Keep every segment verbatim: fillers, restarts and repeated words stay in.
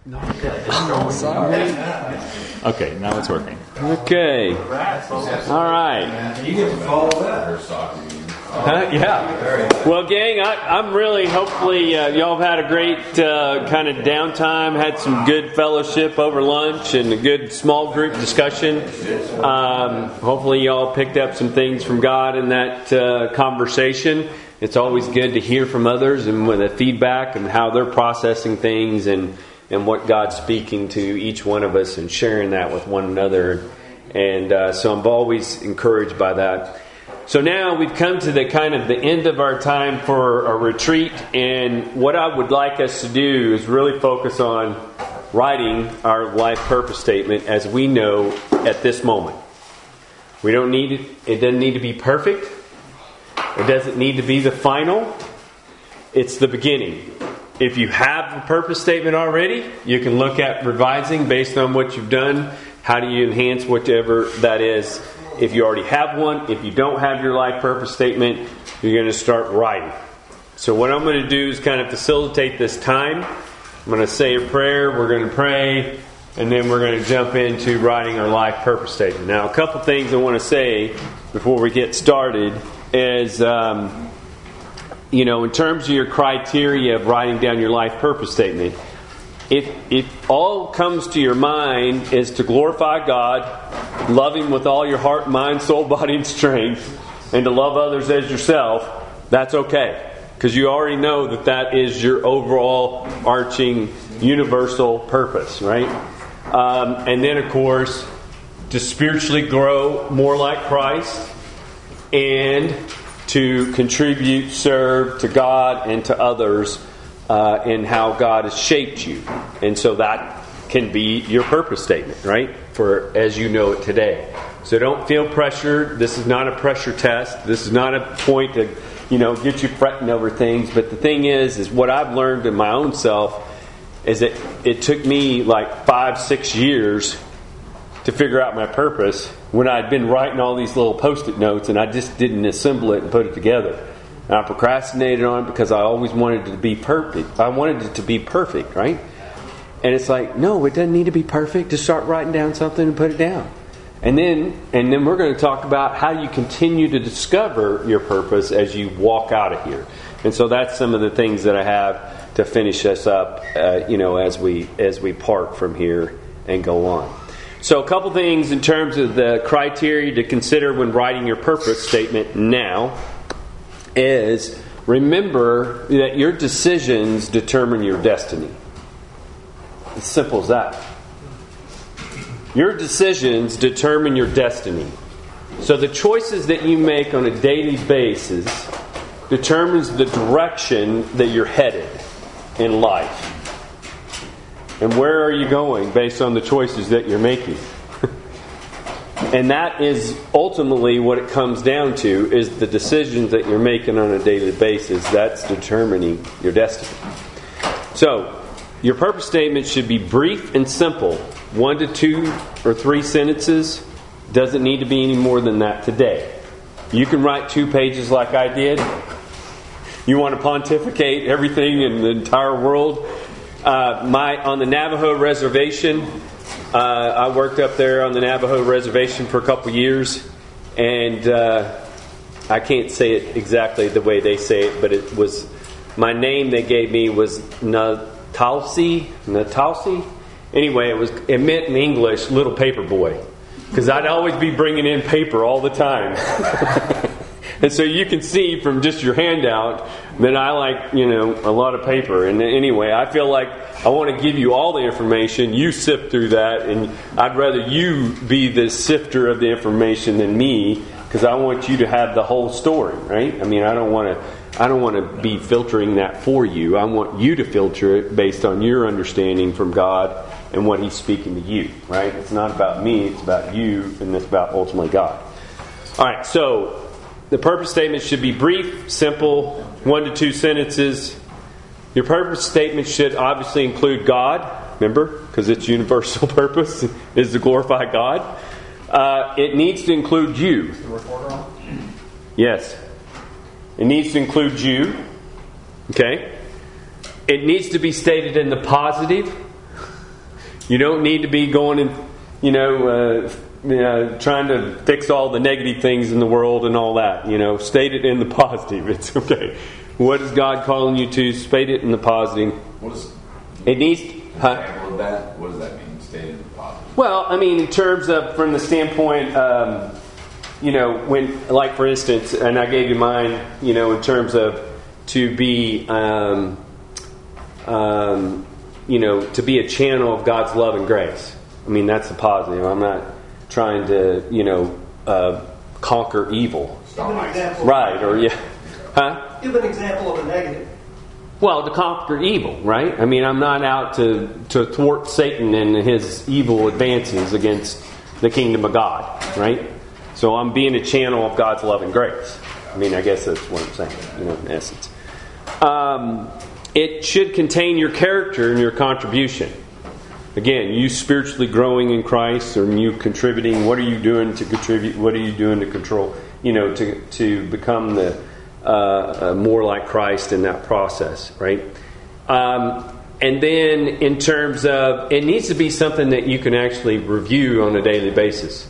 Oh, sorry. Okay, now it's working. Okay. All right. You get to follow that. Huh? Yeah. Well, gang, I, I'm really, hopefully, uh, y'all have had a great uh, kind of downtime, had some good fellowship over lunch and a good small group discussion. Um, hopefully, y'all picked up some things from God in that uh, conversation. It's always good to hear from others and with the feedback and how they're processing things and, and what God's speaking to each one of us and sharing that with one another. And uh, so I'm always encouraged by that. So now we've come to the kind of the end of our time for a retreat, and what I would like us to do is really focus on writing our life purpose statement as we know at this moment. We don't need it, it doesn't need to be perfect. It doesn't need to be the final. It's the beginning. If you have the purpose statement already, you can look at revising based on what you've done. How do you enhance whatever that is? If you already have one, if you don't have your life purpose statement, you're going to start writing. So what I'm going to do is kind of facilitate this time. I'm going to say a prayer, we're going to pray, and then we're going to jump into writing our life purpose statement. Now, a couple things I want to say before we get started is, um, you know, in terms of your criteria of writing down your life purpose statement, If, if all comes to your mind is to glorify God, love Him with all your heart, mind, soul, body, and strength, and to love others as yourself, that's okay. Because you already know that that is your overall arching universal purpose, right? Um, and then, of course, to spiritually grow more like Christ and to contribute, serve to God and to others Uh, and how God has shaped you. And so that can be your purpose statement, right? For as you know it today. So don't feel pressured. This is not a pressure test. This is not a point to, you know, get you fretting over things. But the thing is, is what I've learned in my own self is that it took me like five, six years to figure out my purpose when I'd been writing all these little post-it notes and I just didn't assemble it and put it together. And I procrastinated on it because I always wanted it to be perfect. I wanted it to be perfect, right? And it's like, no, it doesn't need to be perfect. Just start writing down something and put it down. And then and then we're going to talk about how you continue to discover your purpose as you walk out of here. And so that's some of the things that I have to finish us up, uh, you know, as we as we part from here and go on. So a couple things in terms of the criteria to consider when writing your purpose statement now is remember that your decisions determine your destiny. As simple as that. Your decisions determine your destiny. So the choices that you make on a daily basis determines the direction that you're headed in life. And where are you going based on the choices that you're making? And that is ultimately what it comes down to, is the decisions that you're making on a daily basis. That's determining your destiny. So, your purpose statement should be brief and simple. One to two or three sentences. Doesn't need to be any more than that today. You can write two pages like I did. You want to pontificate everything in the entire world. Uh, my on the Navajo reservation, Uh, I worked up there on the Navajo reservation for a couple years, and uh, I can't say it exactly the way they say it, but it was, my name they gave me was Natalsi, Natalsi. Anyway, it was it meant in English little paper boy, because I'd always be bringing in paper all the time. And so you can see from just your handout that I like, you know, a lot of paper. And anyway, I feel like I want to give you all the information. You sift through that, and I'd rather you be the sifter of the information than me, because I want you to have the whole story, right? I mean, I don't want to, I don't want to be filtering that for you. I want you to filter it based on your understanding from God and what He's speaking to you, right? It's not about me; it's about you, and it's about ultimately God. All right, so the purpose statement should be brief, simple, one to two sentences. Your purpose statement should obviously include God, remember, because its universal purpose is to glorify God. Uh, it needs to include you. Yes. It needs to include you. Okay. It needs to be stated in the positive. You don't need to be going and, you know, uh, you know, trying to fix all the negative things in the world and all that. You know, state it in the positive. It's okay. What is God calling you to? State it in the positive. What is it needs? Huh? Example of that? What does that mean? State it in the positive. Well, I mean, in terms of from the standpoint, um, you know, when, like for instance, and I gave you mine. You know, in terms of to be. Um, um, you know, to be a channel of God's love and grace. I mean, that's the positive. I'm not trying to, you know, uh, conquer evil. Give an example. Right, or yeah. Huh? Give an example of a negative. Well, to conquer evil, right? I mean, I'm not out to, to thwart Satan and his evil advances against the kingdom of God, right? So I'm being a channel of God's love and grace. I mean, I guess that's what I'm saying, you know, in essence. Um... It should contain your character and your contribution. Again, you spiritually growing in Christ, or you contributing. What are you doing to contribute? What are you doing to control? You know, to to become the uh, uh, more like Christ in that process, right? Um, and then, in terms of, it needs to be something that you can actually review on a daily basis.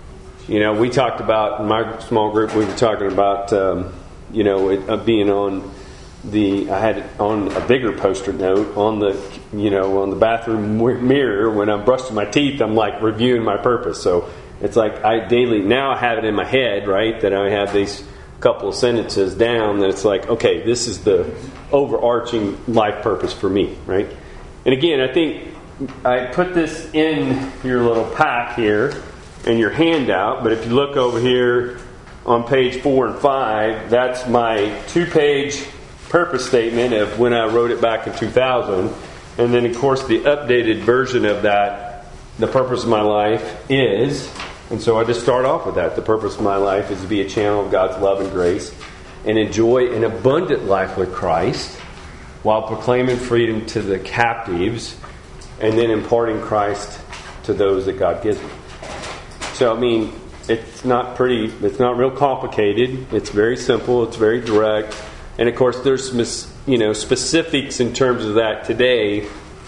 You know, we talked about in my small group. We were talking about um, you know it, uh, being on. The I had it on a bigger poster note on the you know on the bathroom mirror when I'm brushing my teeth. I'm like reviewing my purpose. So it's like I daily now I have it in my head, right? That I have these couple of sentences down. That it's like, okay, this is the overarching life purpose for me, right? And again, I think I put this in your little pack here in your handout. But if you look over here on page four and five, that's my two-page purpose statement of when I wrote it back in two thousand, and then of course the updated version of that, the purpose of my life is, and so I just start off with that. The purpose of my life is to be a channel of God's love and grace and enjoy an abundant life with Christ while proclaiming freedom to the captives and then imparting Christ to those that God gives me. So I mean, it's not pretty, it's not real complicated. It's very simple, it's very direct. And of course, there's some, you know, specifics in terms of that today.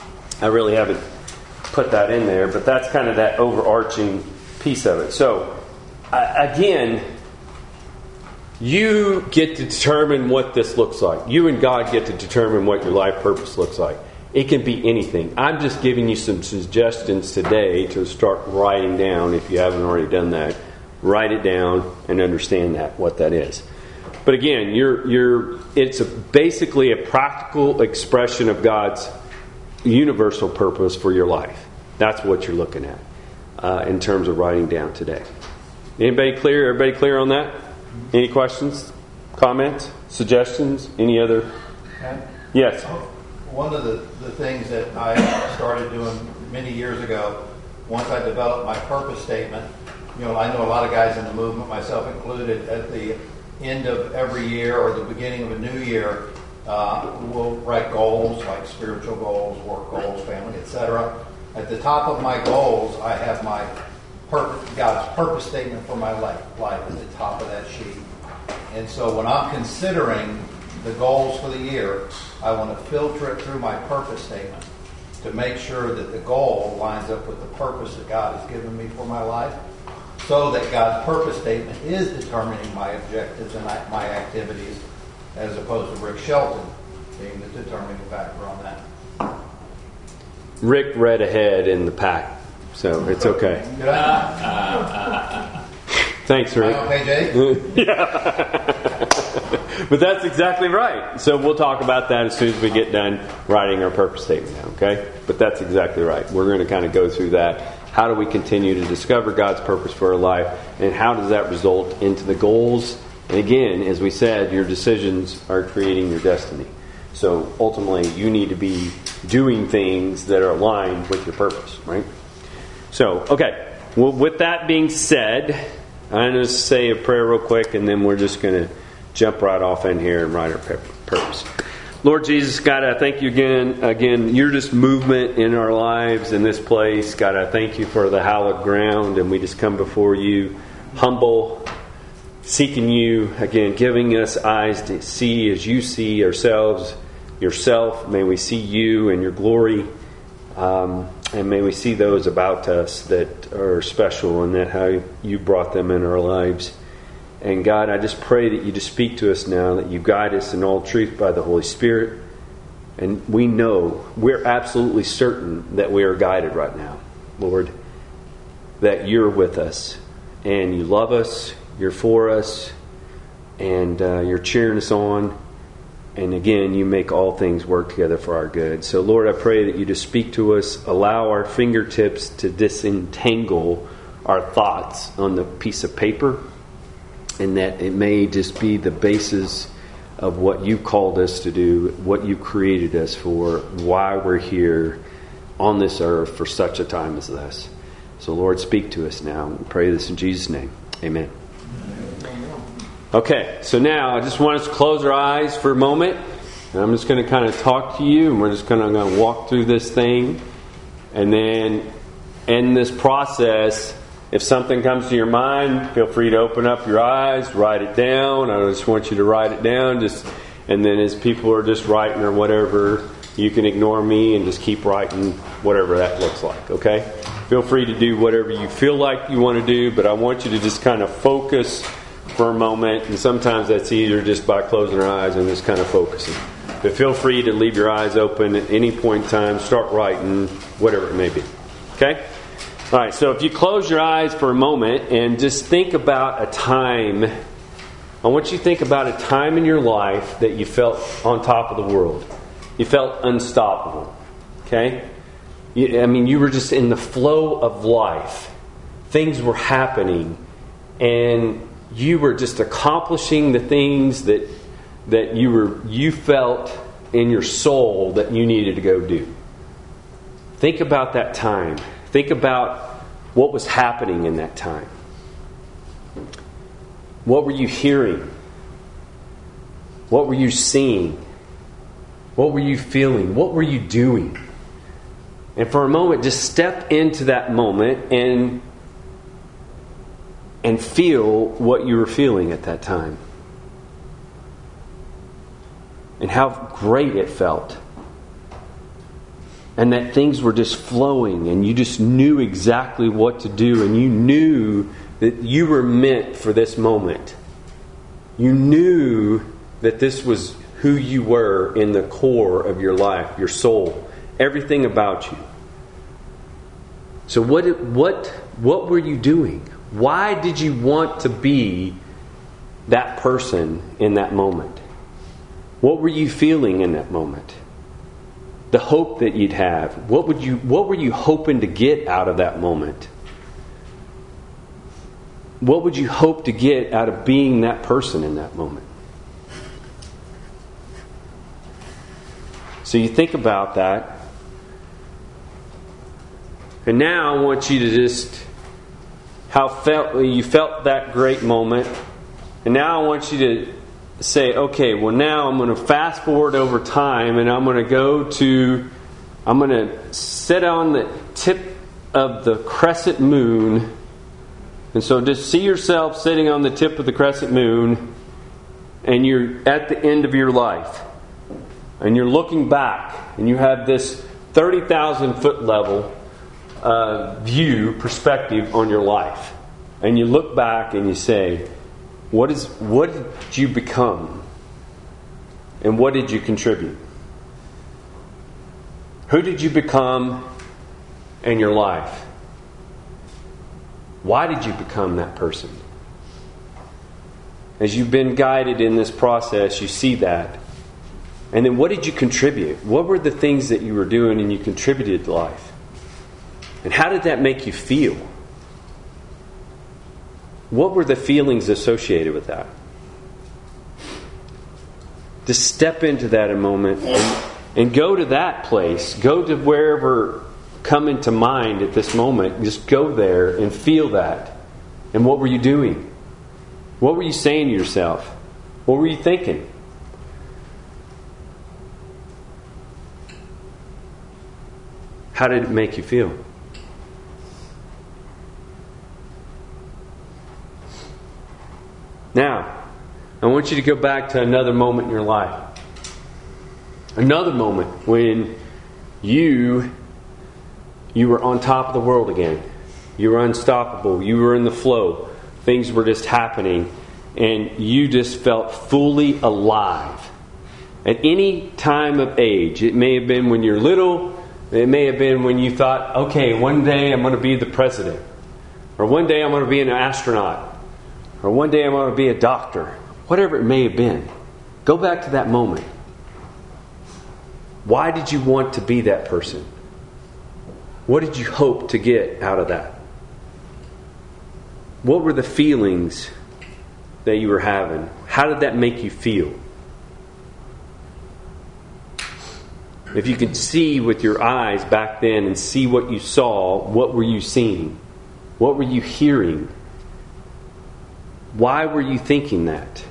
I really haven't put that in there, but that's kind of that overarching piece of it. So, uh, again, you get to determine what this looks like. You and God get to determine what your life purpose looks like. It can be anything. I'm just giving you some suggestions today to start writing down. If you haven't already done that, write it down and understand that, what that is. But again, you're you're it's a, basically a practical expression of God's universal purpose for your life. That's what you're looking at uh, in terms of writing down today. Anybody clear? Everybody clear on that? Any questions, comments, suggestions? Any other? Yes. One of the, the things that I started doing many years ago, once I developed my purpose statement, you know, I know a lot of guys in the movement, myself included, at the end of every year or the beginning of a new year, uh, we'll write goals like spiritual goals, work goals, family, et cetera. At the top of my goals, I have my purpose, God's purpose statement for my life, life at the top of that sheet. And so when I'm considering the goals for the year, I want to filter it through my purpose statement to make sure that the goal lines up with the purpose that God has given me for my life, so that God's purpose statement is determining my objectives and my activities, as opposed to Rick Shelton being the determining factor on that. Rick read ahead in the pack, so it's okay. Did I? Uh, uh, uh, Thanks, Rick. On page eight? Yeah. But that's exactly right. So we'll talk about that as soon as we get done writing our purpose statement down, okay? But that's exactly right. We're going to kind of go through that. How do we continue to discover God's purpose for our life, and how does that result into the goals? And again, as we said, your decisions are creating your destiny. So ultimately, you need to be doing things that are aligned with your purpose, right? So, okay. Well, with that being said, I'm going to say a prayer real quick, and then we're just going to jump right off in here and write our purpose. Lord Jesus, God, I thank you again. Again, you're just movement in our lives in this place. God, I thank you for the hallowed ground, and we just come before you humble, seeking you, again, giving us eyes to see as you see ourselves, yourself. May we see you and your glory Um, and may we see those about us that are special and that how you brought them in our lives. And God, I just pray that you just speak to us now, that you guide us in all truth by the Holy Spirit. And we know, we're absolutely certain that we are guided right now, Lord, that you're with us and you love us, you're for us, and uh, you're cheering us on. And again, you make all things work together for our good. So Lord, I pray that you just speak to us, allow our fingertips to disentangle our thoughts on the piece of paper, and that it may just be the basis of what you called us to do, what you created us for, why we're here on this earth for such a time as this. So Lord, speak to us now. We pray this in Jesus' name. Amen. Okay, so now I just want us to close our eyes for a moment. And I'm just going to kind of talk to you, and we're just kind of going to walk through this thing. And then in this process, if something comes to your mind, feel free to open up your eyes, write it down. I just want you to write it down. Just, and then as people are just writing or whatever, you can ignore me and just keep writing whatever that looks like, okay? Feel free to do whatever you feel like you want to do, but I want you to just kind of focus for a moment, and sometimes that's easier just by closing our eyes and just kind of focusing. But feel free to leave your eyes open at any point in time, start writing, whatever it may be. Okay? All right, so if you close your eyes for a moment and just think about a time, I want you to think about a time in your life that you felt on top of the world. You felt unstoppable. Okay? You, I mean, you were just in the flow of life. Things were happening, and you were just accomplishing the things that that you were you felt in your soul that you needed to go do. Think about that time. Think about what was happening in that time. What were you hearing? What were you seeing? What were you feeling? What were you doing? And for a moment, just step into that moment and and feel what you were feeling at that time. And how great it felt. And that things were just flowing, and you just knew exactly what to do, and you knew that you were meant for this moment. You knew that this was who you were in the core of your life, your soul, everything about you. So what what what were you doing? Why did you want to be that person in that moment? What were you feeling in that moment? The hope that you'd have. What would you what were you hoping to get out of that moment? What would you hope to get out of being that person in that moment? So you think about that. And now I want you to just how felt you felt that great moment. And now I want you to say, okay, well now I'm going to fast forward over time, and I'm going to go to, I'm going to sit on the tip of the crescent moon. And so just see yourself sitting on the tip of the crescent moon, and you're at the end of your life. And you're looking back, and you have this thirty thousand foot level uh, view, perspective on your life. And you look back and you say, What is what did you become? And what did you contribute? Who did you become in your life? Why did you become that person? As you've been guided in this process, you see that. And then what did you contribute? What were the things that you were doing and you contributed to life? And how did that make you feel? What were the feelings associated with that? Just step into that a moment and, and go to that place. Go to wherever come into mind at this moment. Just go there and feel that. And what were you doing? What were you saying to yourself? What were you thinking? How did it make you feel? Now, I want you to go back to another moment in your life. Another moment when you You were on top of the world again. You were unstoppable. You were in the flow. Things were just happening. And you just felt fully alive. At any time of age, it may have been when you're little, it may have been when you thought, okay, one day I'm going to be the president. Or one day I'm going to be an astronaut. Or one day I'm going to be a doctor. Whatever it may have been. Go back to that moment. Why did you want to be that person? What did you hope to get out of that? What were the feelings that you were having? How did that make you feel? If you could see with your eyes back then and see what you saw, what were you seeing? What were you hearing? Why were you thinking that?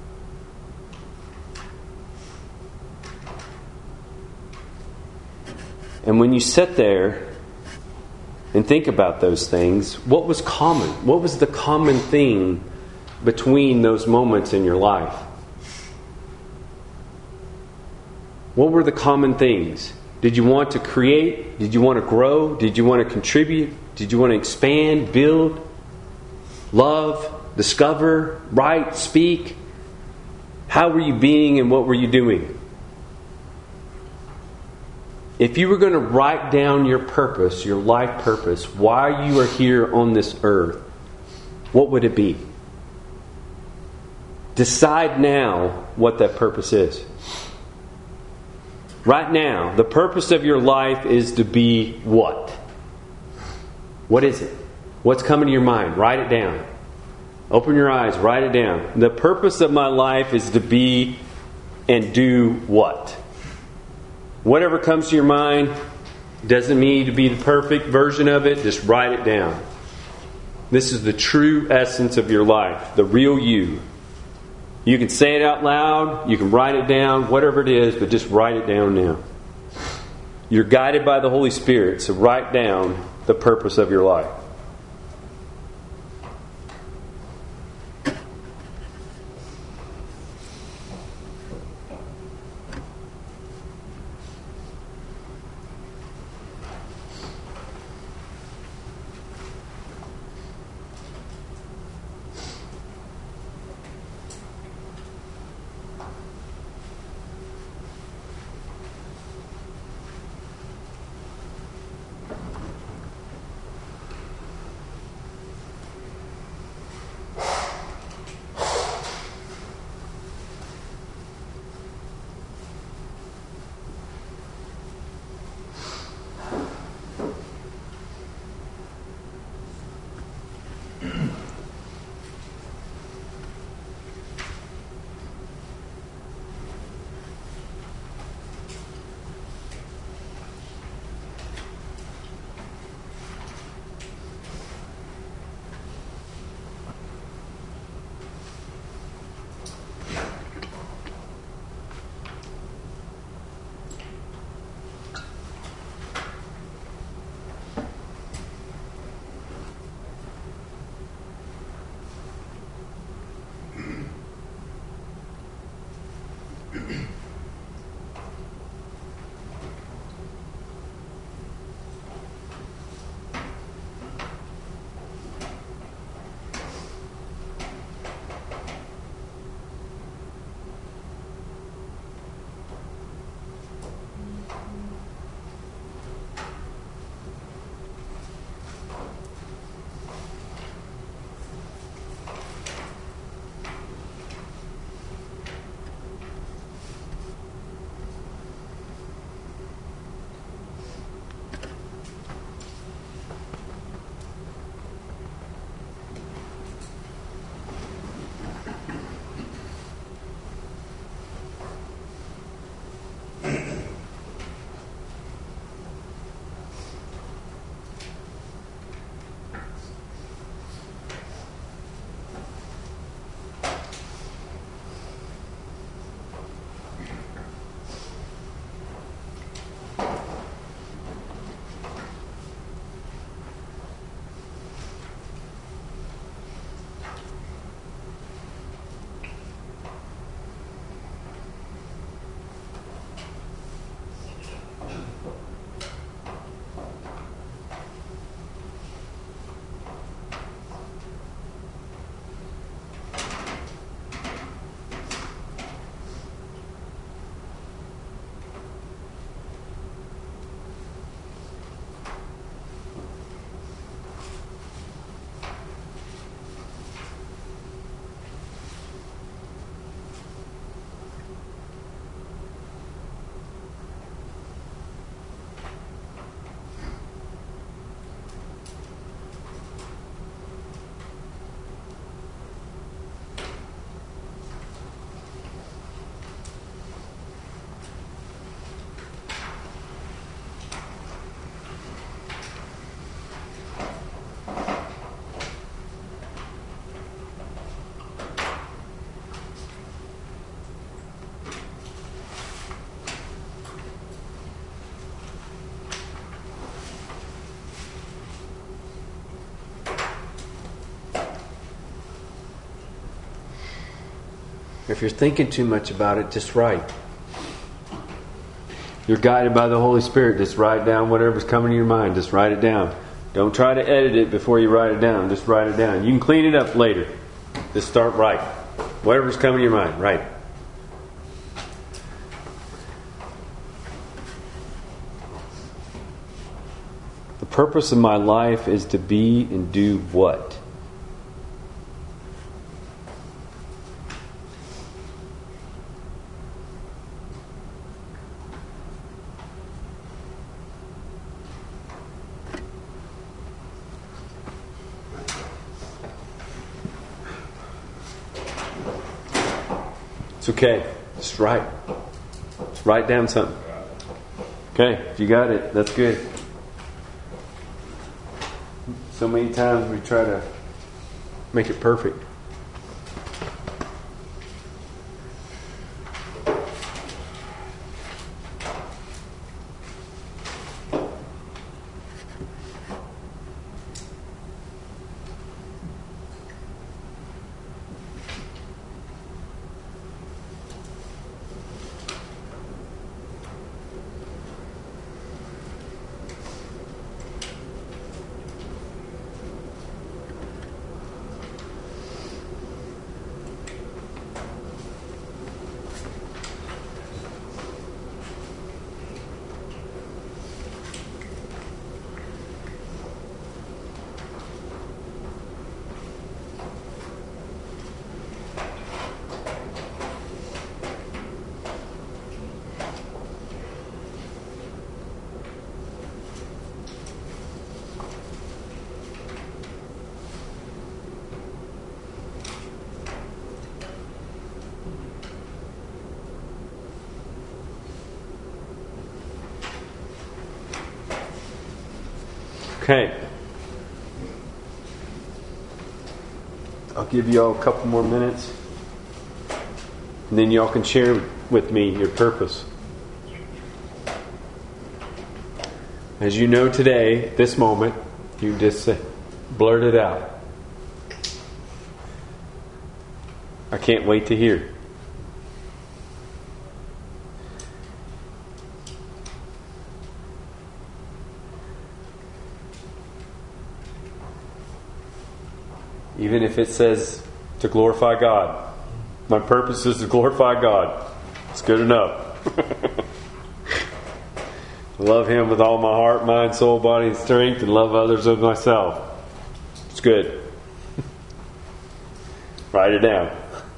And when you sit there and think about those things, what was common? What was the common thing between those moments in your life? What were the common things? Did you want to create? Did you want to grow? Did you want to contribute? Did you want to expand, build, love, discover, write, speak? How were you being and what were you doing? If you were going to write down your purpose, your life purpose, why you are here on this earth, what would it be? Decide now what that purpose is. Right now, the purpose of your life is to be what? What is it? What's coming to your mind? Write it down. Open your eyes, write it down. The purpose of my life is to be and do what? Whatever comes to your mind, doesn't mean to be the perfect version of it, just write it down. This is the true essence of your life, the real you. You can say it out loud, you can write it down, whatever it is, but just write it down now. You're guided by the Holy Spirit, so write down the purpose of your life. If you're thinking too much about it, just write. You're guided by the Holy Spirit. Just write down whatever's coming to your mind. Just write it down. Don't try to edit it before you write it down. Just write it down. You can clean it up later. Just start writing. Whatever's coming to your mind, write it. The purpose of my life is to be and do what? It's okay. Just write. Just write down something. Okay, if you got it, that's good. So many times we try to make it perfect. Okay. I'll give you all a couple more minutes. And then y'all can share with me your purpose. As you know today, this moment, you just say, blurt it out. I can't wait to hear. Even if it says to glorify God. My purpose is to glorify God. It's good enough. Love Him with all my heart, mind, soul, body, and strength, and love others as myself. It's good. Write it down.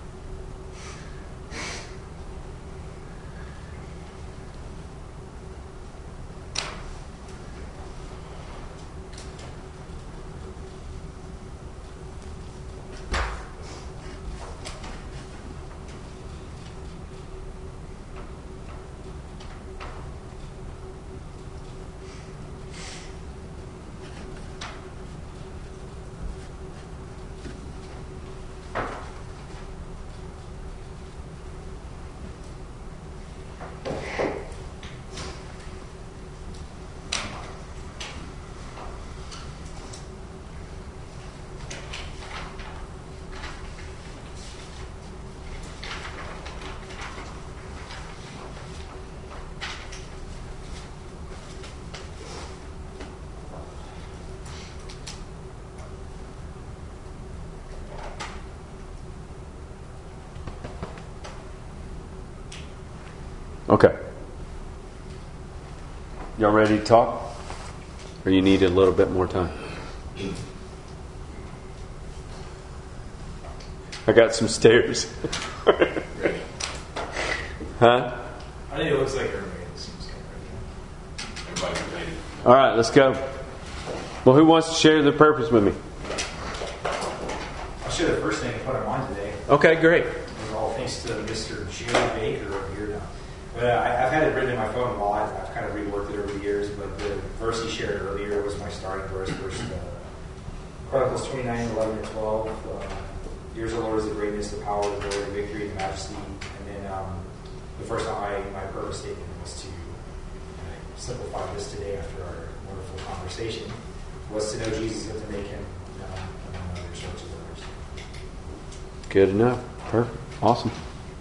Okay. Y'all ready to talk? Or you need a little bit more time? I got some stairs. Huh? I think it looks like everybody seems Everybody's ready. All right, let's go. Well, who wants to share their purpose with me? I'll share the first thing I put on mine today. Okay, great. It was all thanks to Mister Jerry Baker over here now. But uh, I, I've had it written in my phone a lot. I've kind of reworked it over the years, but the verse he shared earlier was my starting verse. Verse uh, Chronicles twenty-nine, eleven, and twelve. Uh, Yours, O Lord, is the greatness, the power, the glory, the victory, the majesty. And then um, the first time I, my purpose statement was to uh, simplify this today after our wonderful conversation, was to know Jesus and to make Him known among other sorts of others. Good enough. Perfect. Awesome.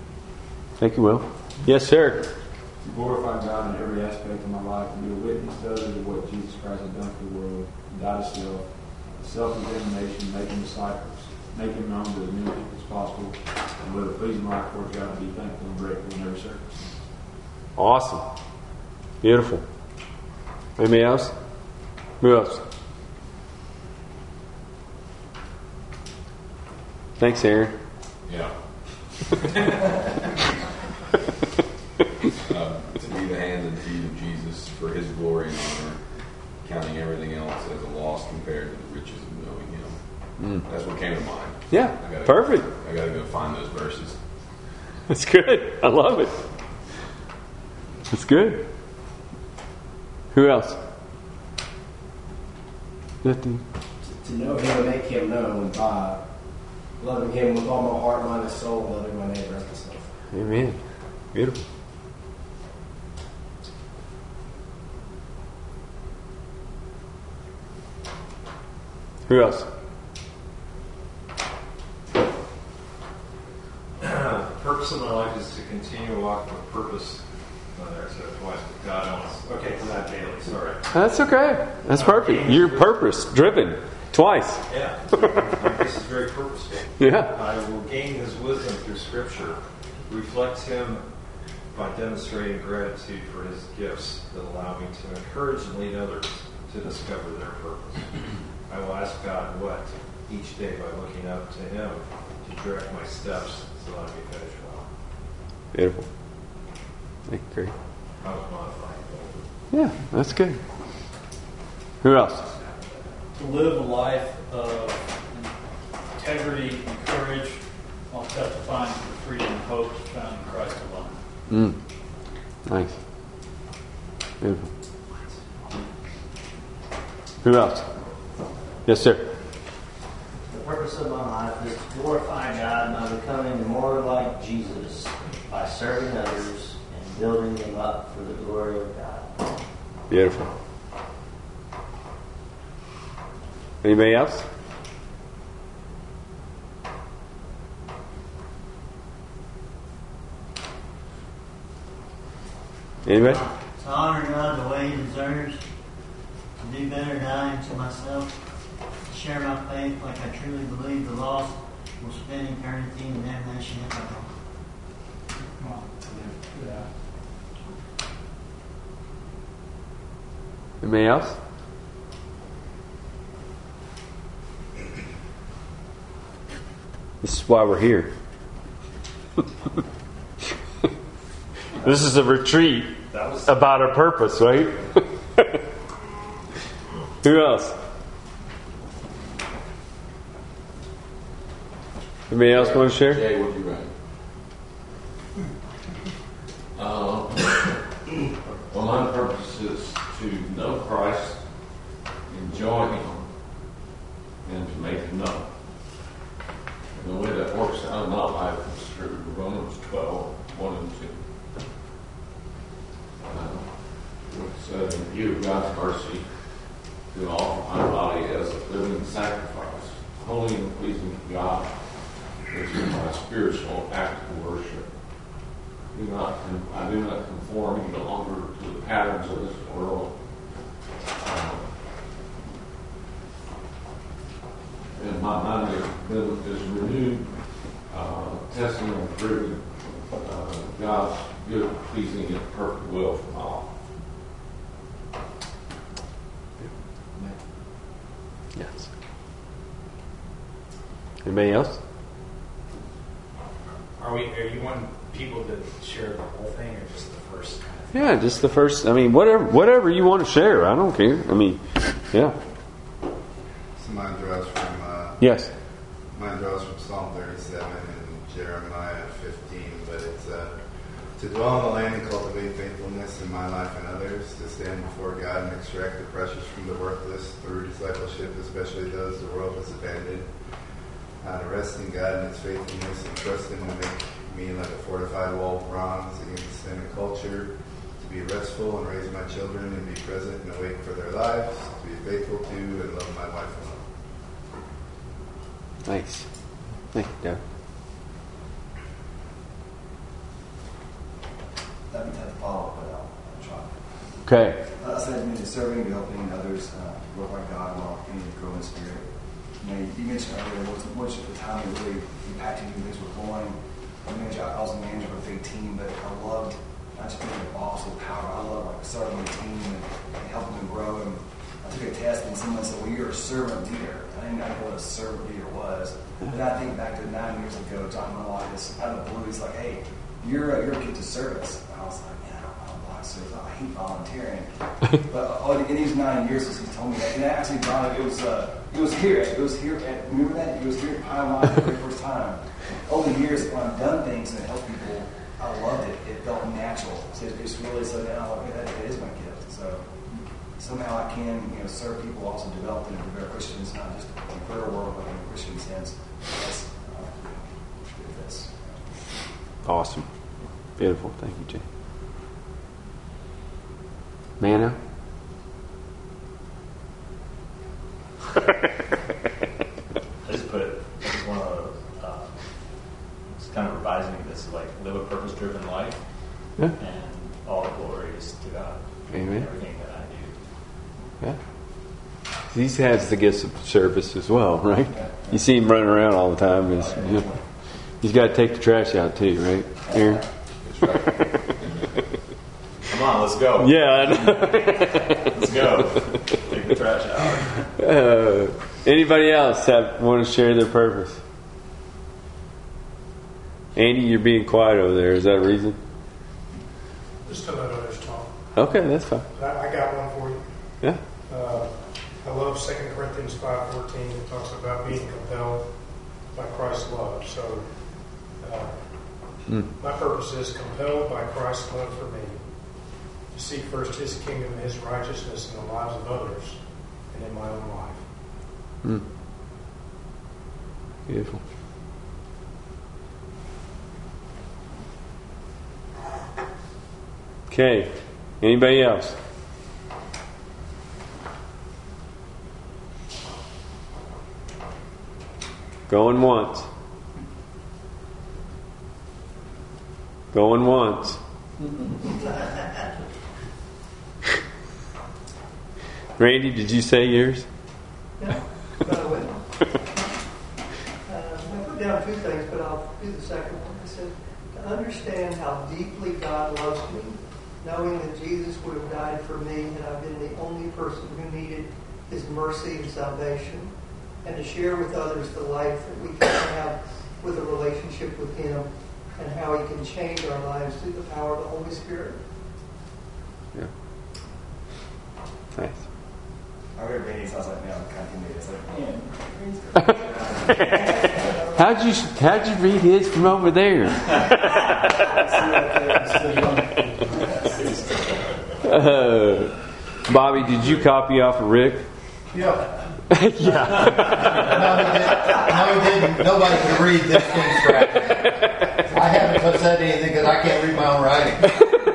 Thank you, Will. Yes, sir. Glorify God in every aspect of my life and be a witness to others of what Jesus Christ has done for the world. Die to self, self-examination, making disciples, making known to as many people as possible, and live a pleasing life towards God and be thankful and grateful in every circumstance. Awesome. Beautiful. Anybody else? Who else? Thanks, Aaron. Yeah. uh, to be the hands and feet of Jesus for His glory and honor, counting everything else as a loss compared to the riches of knowing Him. Mm. That's what came to mind. Yeah, I gotta, perfect. I got to go find those verses. That's good. I love it. That's good. Who else? Nothing. To know Him and make Him known by loving Him with all my heart, mind, and soul, loving my neighbor as myself. Amen. Beautiful. Who else? The purpose of my life is to continue to walk with purpose. Oh, there I said it twice, but God wants. Okay, for that daily. Sorry. That's okay. That's perfect. You're purpose driven twice. Yeah. This is very purposeful. Yeah. I will gain His wisdom through Scripture, reflect Him by demonstrating gratitude for His gifts that allow me to encourage and lead others to discover their purpose. I will ask God what each day by looking up to Him to direct my steps so that I may finish well. Beautiful. Thank you, Craig. I was modifying Yeah, that's good. Who else? To live a life of integrity and courage while testifying to the freedom and hope found in Christ alone. Mm. Nice. Beautiful. Who else? Yes, sir. The purpose of my life is to glorify God by becoming more like Jesus by serving others and building them up for the glory of God. Beautiful. Anybody else? Anybody? To honor God the way He deserves, to do better dying to myself, to share my faith like I truly believe the lost will spend eternity in damnation if I don't. Well, yeah. Anybody else? This is why we're here. This is a retreat about our purpose, right? Who else? Anybody else want to share? Jay, what do you write? Uh, well, my purpose is to know Christ, enjoy Him, and to make Him known. And the way that works out in my life is through Romans twelve, one and two. Uh, it says, in view of God's mercy, to offer my body as a living sacrifice, holy and pleasing to God, which is my spiritual act of worship. Do not, I do not conform any longer to the patterns of this world. Um, and my mind is, is renewed, uh, testing and proving uh, God's good, pleasing, and perfect will for my life. Yes. Anybody else? Are we? Are you wanting people to share the whole thing, or just the first kind of thing? Yeah, just the first. I mean, whatever, whatever you want to share. I don't care. I mean, yeah. So mine draws from. Uh, yes. Mine draws from Psalm thirty-seven and Jeremiah fifteen, but it's uh, to dwell in the land and cultivate faithfulness in my life and others, to stand before God and extract the precious from the worthless through discipleship, especially those the world has abandoned. Uh, to rest in God and His faithfulness and trust Him to make me like a fortified wall of bronze against sin and culture, to be restful and raise my children and be present and awake for their lives, to be faithful to and love my wife alone. Nice. Thank you, Doug. Okay. Uh, so that means serving, helping others, uh, glorify God while continuing to grow in the Spirit. You know, you mentioned earlier, wasn't much at the time that really impacted you things were going. I mean, I was a manager of a big team, but I loved not just being the boss with power. I love like serving the team and, and helping them grow. And I took a test, and someone said, "Well, you're a servant leader." I didn't know what a servant leader was, but I think back to nine years ago, John Melodius out of the blue, he's like, "Hey, you're a, you're a kid to service." And I was like, "Man, I don't, I don't like service. I hate volunteering." But uh, in these nine years since he's told me that, and actually, John, it was uh, it was here. It was here. At, remember that? It was here at Pine Line the very first time. Over the years, when I've done things and helped people, I loved it. It felt natural. So it's really so now like, that, that is my gift. So somehow I can, you know, serve people, also develop them into better Christians, not just in the prayer world, but in a Christian sense. That's, uh, that's Awesome. Beautiful. Thank you, Jay. Manna? I just put, I just want to, uh, just kind of revising this, like, live a purpose-driven life, Yeah. and all the glory is to God. Amen. Everything that I do. Yeah. He has the gifts of service as well, right? You see him running around all the time. He's, you know, he's got to take the trash out too, right, Aaron? Come on, let's go. Yeah, I know. Let's go. Take the trash out. Uh, anybody else have want to share their purpose? Andy, you're being quiet over there. Is that a reason? Just to let others talk. Okay, that's fine. I, I got one for you. Yeah. Uh, I love Second Corinthians five fourteen. It talks about being compelled by Christ's love. So uh, Mm. my purpose is compelled by Christ's love for me to seek first His kingdom and His righteousness in the lives of others and in my own life. Mm. Beautiful. Okay. Anybody else? Going once. Going once. Randy, did you say yours? Yeah, got a win. uh, I put down two things, but I'll do the second one. I said, to understand how deeply God loves me, knowing that Jesus would have died for me and I've been the only person who needed His mercy and salvation, and to share with others the life that we can have with a relationship with Him and how He can change our lives through the power of the Holy Spirit. Yeah. Thanks. I read Randy, so I was like, man, I'm kind of convinced. Like, man, How'd you how'd you read his from over there? uh, Bobby, did you copy off of Rick? Yeah. Yeah. No, he didn't. No, he didn't. Nobody can read this thing scratch. I haven't said anything because I can't read my own writing.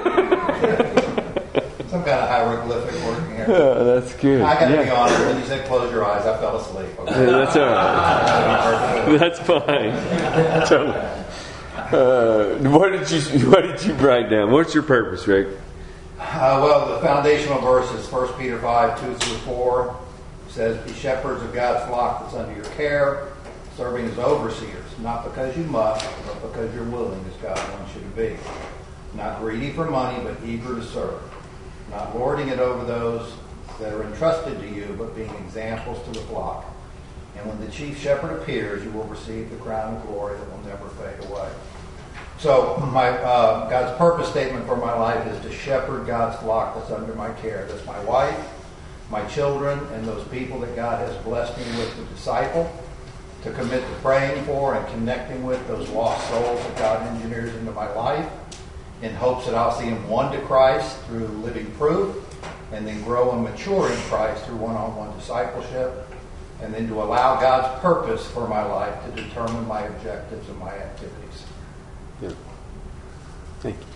Some kind of hieroglyphic working here. Oh, that's good. I got to yeah. be honest. When you said close your eyes, I fell asleep. Okay? Yeah, that's all right. That's fine. Totally. Uh, what did you What did you write down? What's your purpose, Rick? Uh, well, the foundational verse is First Peter five two through four. It says, "Be shepherds of God's flock that's under your care, serving as overseers, not because you must, but because you're willing, as God wants you to be. Not greedy for money, but eager to serve. Not lording it over those that are entrusted to you, but being examples to the flock. And when the chief shepherd appears, you will receive the crown of glory that will never fade away." So my uh, God's purpose statement for my life is to shepherd God's flock that's under my care. That's my wife, my children, and those people that God has blessed me with to disciple, to commit to praying for and connecting with those lost souls that God engineers into my life, in hopes that I'll see them won to Christ through living proof, and then grow and mature in Christ through one-on-one discipleship, and then to allow God's purpose for my life to determine my objectives and my activities. Yeah. Thank you.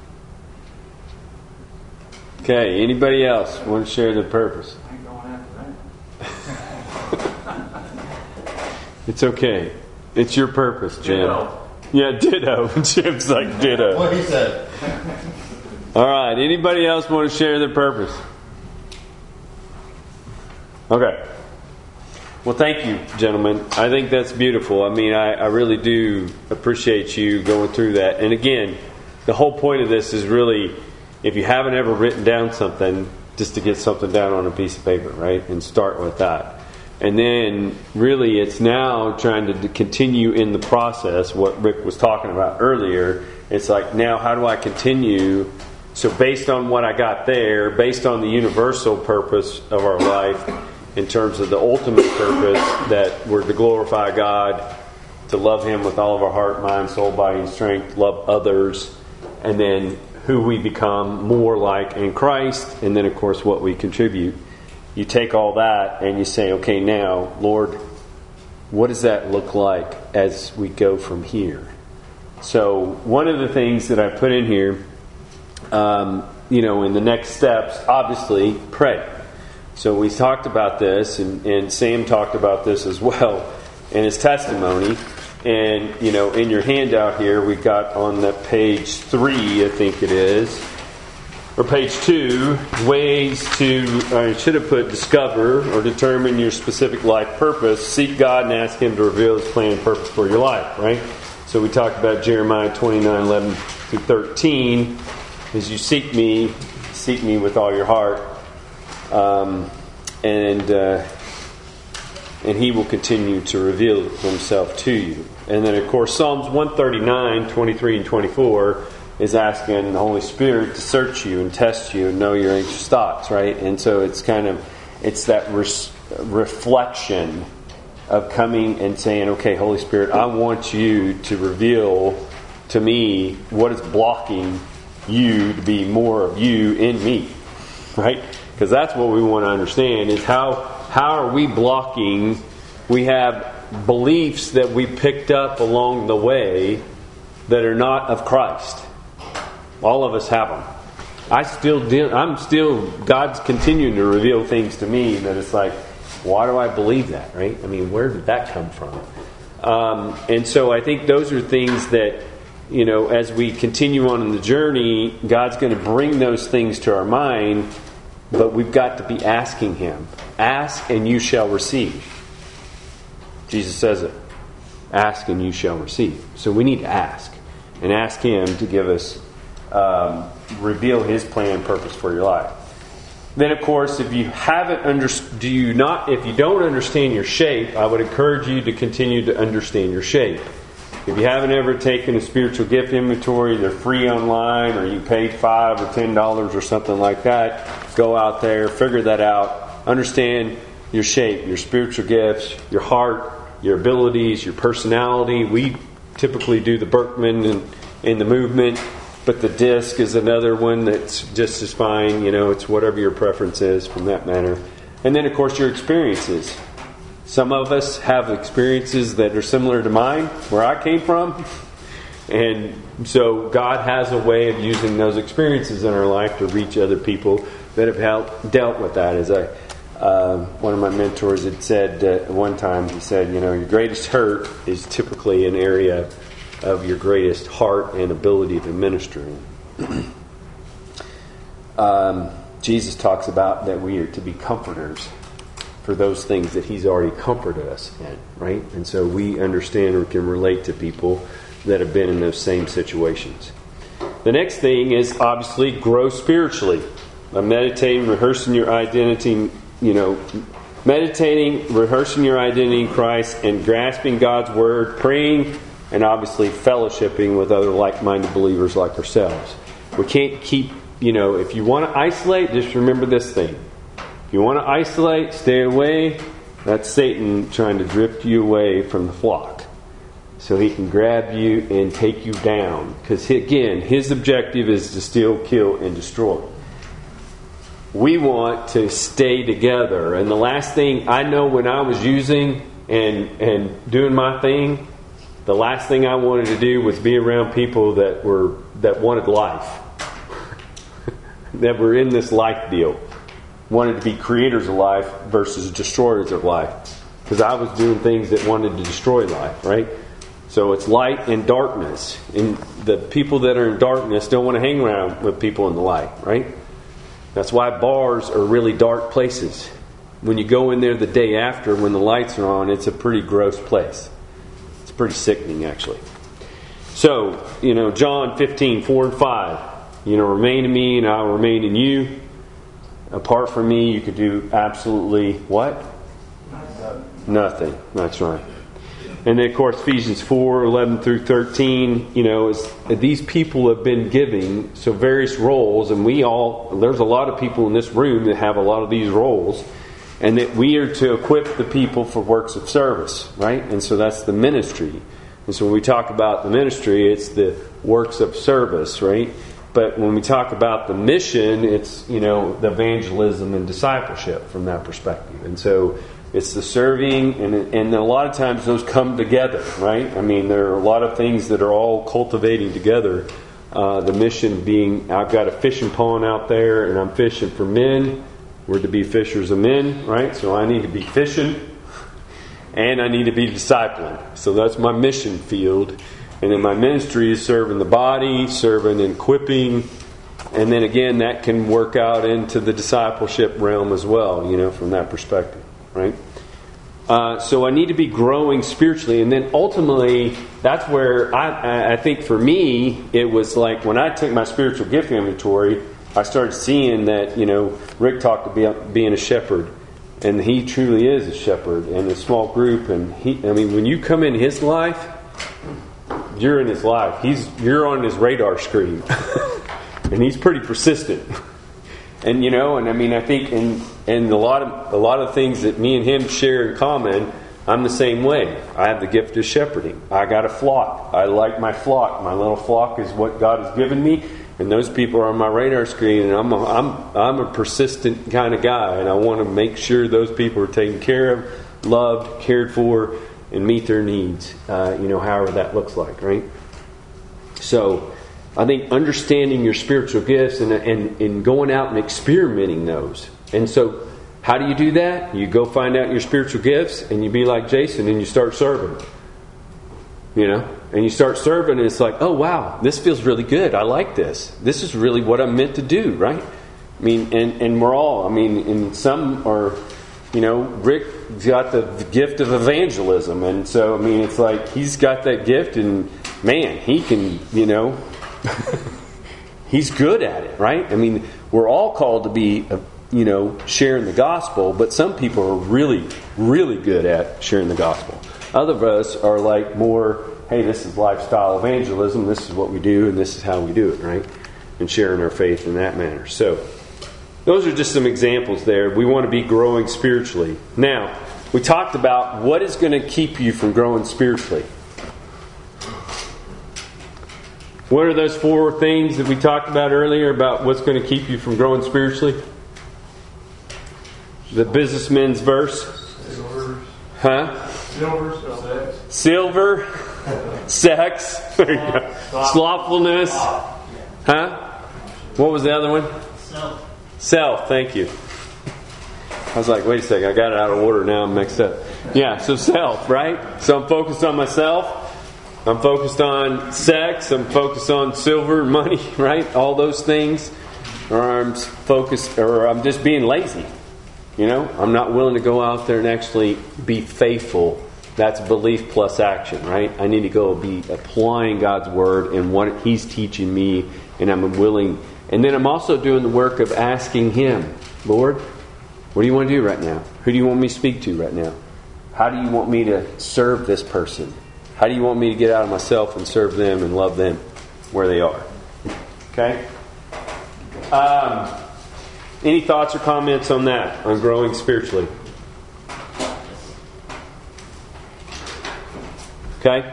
Okay, anybody else want to share their purpose? I ain't going after that. It's okay. It's your purpose, Jim. Ditto. Yeah, ditto. Jim's like ditto. What he said. All right. Anybody else want to share their purpose? Okay. Well, thank you, gentlemen. I think that's beautiful. I mean, I, I really do appreciate you going through that. And again, the whole point of this is really, if you haven't ever written down something, just to get something down on a piece of paper, right? And start with that. And then really it's now trying to continue in the process, what Rick was talking about earlier. It's like, now how do I continue? So based on what I got there, based on the universal purpose of our life, in terms of the ultimate purpose, that we're to glorify God, to love Him with all of our heart, mind, soul, body, and strength, love others, and then who we become more like in Christ, and then of course what we contribute. You take all that and you say, okay, now, Lord, what does that look like as we go from here? So one of the things that I put in here, um, you know, in the next steps, obviously, pray. So we talked about this, and, and Sam talked about this as well in his testimony. And, you know, in your handout here, we got on the page three, I think it is, or page two, ways to, I should have put discover or determine your specific life purpose. Seek God and ask Him to reveal His plan and purpose for your life, right? So we talked about Jeremiah twenty-nine, eleven through thirteen. As you seek me, seek me with all your heart. Um, and uh, and He will continue to reveal Himself to you. And then, of course, Psalms one thirty-nine, twenty-three and twenty-four is asking the Holy Spirit to search you and test you and know your anxious thoughts, right? And so it's kind of, it's that res- reflection of coming and saying, okay, Holy Spirit, I want you to reveal to me what is blocking you to be more of you in me, right? Because that's what we want to understand, is how how are we blocking? We have beliefs that we picked up along the way that are not of Christ. All of us have them. I still deal, I'm still, God's continuing to reveal things to me that it's like, why do I believe that, right? I mean, where did that come from? Um, and so I think those are things that, you know, as we continue on in the journey, God's going to bring those things to our mind, but we've got to be asking Him. Ask and you shall receive. Jesus says it. Ask and you shall receive. So we need to ask. And ask Him to give us, um, reveal His plan and purpose for your life. Then, of course, if you haven't under, do you not, if you don't understand your shape, I would encourage you to continue to understand your shape. If you haven't ever taken a spiritual gift inventory, they're free online, or you paid five or ten dollars or something like that. Go out there, figure that out. Understand your shape, your spiritual gifts, your heart, your abilities, your personality. We typically do the Berkman and in the movement, but the disc is another one that's just as fine. You know, it's whatever your preference is from that matter. And then, of course, your experiences. Some of us have experiences that are similar to mine, where I came from. And so God has a way of using those experiences in our life to reach other people that have helped, dealt with that. As I, uh, one of my mentors had said uh, one time, he said, you know, your greatest hurt is typically an area of your greatest heart and ability to minister in. um, Jesus talks about that we are to be comforters for those things that He's already comforted us in, right? And so we understand or can relate to people that have been in those same situations. The next thing is obviously grow spiritually. By meditating, rehearsing your identity, you know, meditating, rehearsing your identity in Christ, and grasping God's Word, praying, and obviously fellowshipping with other like-minded believers like ourselves. We can't keep, you know, if you want to isolate, just remember this thing. If you want to isolate, stay away, that's Satan trying to drift you away from the flock. So he can grab you and take you down. Because again, his objective is to steal, kill, and destroy. We want to stay together. And the last thing I know, when I was using and and doing my thing, the last thing I wanted to do was be around people that were that wanted life. That were in this life deal. Wanted to be creators of life versus destroyers of life. Because I was doing things that wanted to destroy life, right? So it's light and darkness. And the people that are in darkness don't want to hang around with people in the light, right? That's why bars are really dark places. When you go in there the day after, when the lights are on, it's a pretty gross place. It's pretty sickening, actually. So, you know, John fifteen, four and five. You know, remain in me and I will remain in you. Apart from me, you could do absolutely what? Nothing. That's right. And then, of course, Ephesians four, eleven through thirteen, you know, is these people have been giving so various roles, and we all, there's a lot of people in this room that have a lot of these roles, and that we are to equip the people for works of service, right? And so that's the ministry. And so when we talk about the ministry, it's the works of service, right? But when we talk about the mission, it's, you know, the evangelism and discipleship from that perspective. And so it's the serving, and and a lot of times those come together, right? I mean, there are a lot of things that are all cultivating together. Uh, the mission being, I've got a fishing pond out there, and I'm fishing for men. We're to be fishers of men, right? So I need to be fishing, and I need to be discipling. So that's my mission field. And then my ministry is serving the body, serving and equipping. And then again, that can work out into the discipleship realm as well, you know, from that perspective, right? Uh, so I need to be growing spiritually. And then ultimately, that's where I, I think for me, it was like when I took my spiritual gift inventory, I started seeing that, you know, Rick talked about being a shepherd. And he truly is a shepherd in a small group. And he, I mean, when you come in his life, you're in his life. He's you're on his radar screen, and he's pretty persistent. And you know, and I mean, I think, in and a lot of a lot of things that me and him share in common. I'm the same way. I have the gift of shepherding. I got a flock. I like my flock. My little flock is what God has given me, and those people are on my radar screen. And I'm a, I'm I'm a persistent kind of guy, and I want to make sure those people are taken care of, loved, cared for, and meet their needs, uh, you know, however that looks like, right? So I think understanding your spiritual gifts and, and, and going out and experimenting those. And so how do you do that? You go find out your spiritual gifts, and you be like Jason, and you start serving. You know? And you start serving, and it's like, oh, wow, this feels really good. I like this. This is really what I'm meant to do, right? I mean, and, and we're all, I mean, and some are, you know, Rick's got the gift of evangelism. And so, I mean, it's like he's got that gift, and man, he can, you know, he's good at it, right? I mean, we're all called to be, you know, sharing the gospel, but some people are really, really good at sharing the gospel. Other of us are like more, hey, this is lifestyle evangelism, this is what we do, and this is how we do it, right? And sharing our faith in that manner. So, those are just some examples there. We want to be growing spiritually. Now, we talked about what is going to keep you from growing spiritually. What are those four things that we talked about earlier about what's going to keep you from growing spiritually? The businessman's verse? Silver. Huh? Silver, sex. Silver, sex. There you go. Slothfulness. Huh? What was the other one? Self. Self, thank you. I was like, wait a second, I got it out of order now, I'm mixed up. Yeah, so self, right? So I'm focused on myself. I'm focused on sex. I'm focused on silver and money, right? All those things. Or I'm focused, or I'm just being lazy. You know, I'm not willing to go out there and actually be faithful. That's belief plus action, right? I need to go be applying God's word and what He's teaching me, and I'm willing. And then I'm also doing the work of asking Him, Lord, what do you want to do right now? Who do you want me to speak to right now? How do you want me to serve this person? How do you want me to get out of myself and serve them and love them where they are? Okay? Um, any thoughts or comments on that, on growing spiritually? Okay?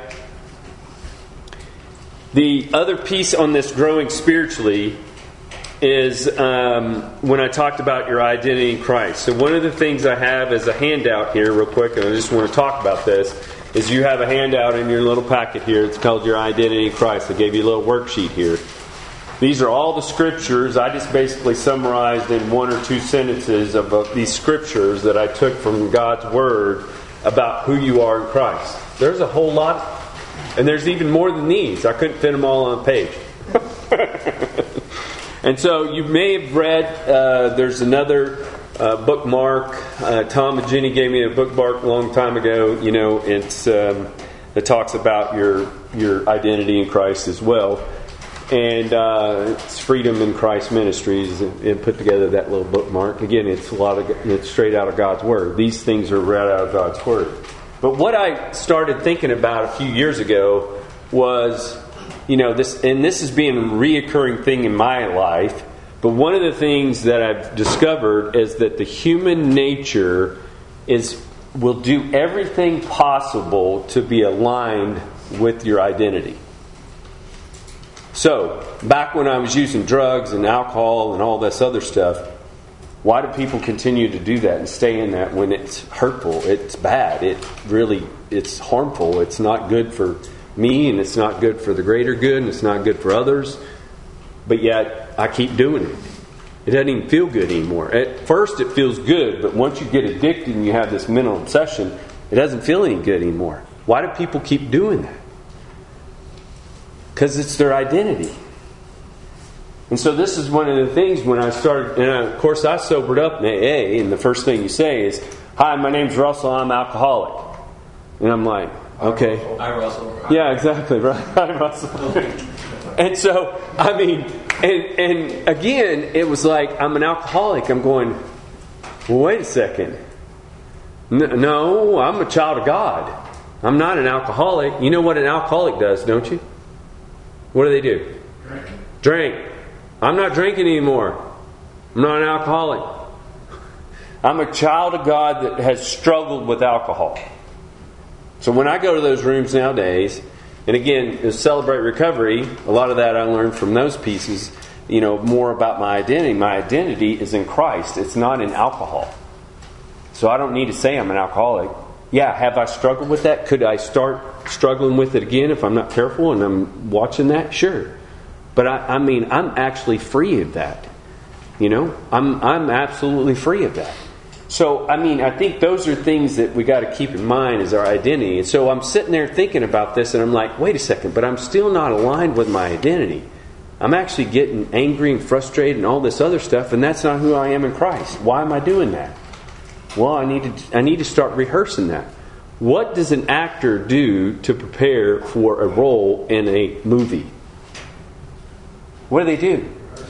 The other piece on this growing spiritually is um, when I talked about your identity in Christ. So one of the things I have as a handout here real quick, and I just want to talk about this, is you have a handout in your little packet here. It's called Your Identity in Christ. I gave you a little worksheet here. These are all the scriptures. I just basically summarized in one or two sentences of uh, these scriptures that I took from God's Word about who you are in Christ. There's a whole lot And there's even more than these. I couldn't fit them all on a page. And so you may have read, uh, there's another uh, bookmark. Uh, Tom and Jenny gave me a bookmark a long time ago. You know, it's um, it talks about your your identity in Christ as well. And uh, it's Freedom in Christ Ministries, and put together that little bookmark. Again, it's a lot of it's straight out of God's Word. These things are right out of God's Word. But what I started thinking about a few years ago was, you know, this, and this has been a reoccurring thing in my life. But one of the things that I've discovered is that the human nature is will do everything possible to be aligned with your identity. So, back when I was using drugs and alcohol and all this other stuff, why do people continue to do that and stay in that when it's hurtful? It's bad. It really, it's harmful. It's not good for me, and it's not good for the greater good, and it's not good for others. But yet, I keep doing it. It doesn't even feel good anymore. At first, it feels good, but once you get addicted and you have this mental obsession, it doesn't feel any good anymore. Why do people keep doing that? Because it's their identity. And so this is one of the things when I started, and I, of course I sobered up in A A, and the first thing you say is, "Hi, my name's Russell, I'm alcoholic." And I'm like, okay. Hi, Russell. Yeah, exactly, right. Hi, Russell. And so, I mean, and, and again, it was like, I'm an alcoholic. I'm going, well, wait a second. No, I'm a child of God. I'm not an alcoholic. You know what an alcoholic does, don't you? What do they do? Drink. Drink. I'm not drinking anymore. I'm not an alcoholic. I'm a child of God that has struggled with alcohol. So when I go to those rooms nowadays, and again, to Celebrate Recovery, a lot of that I learned from those pieces, you know, more about my identity. My identity is in Christ. It's not in alcohol. So I don't need to say I'm an alcoholic. Yeah, have I struggled with that? Could I start struggling with it again if I'm not careful and I'm watching that? Sure. But I, I mean, I'm actually free of that. You know, I'm I'm absolutely free of that. So, I mean, I think those are things that we got to keep in mind as our identity. And so I'm sitting there thinking about this and I'm like, wait a second, but I'm still not aligned with my identity. I'm actually getting angry and frustrated and all this other stuff, and that's not who I am in Christ. Why am I doing that? Well, I need to I need to start rehearsing that. What does an actor do to prepare for a role in a movie? What do they do?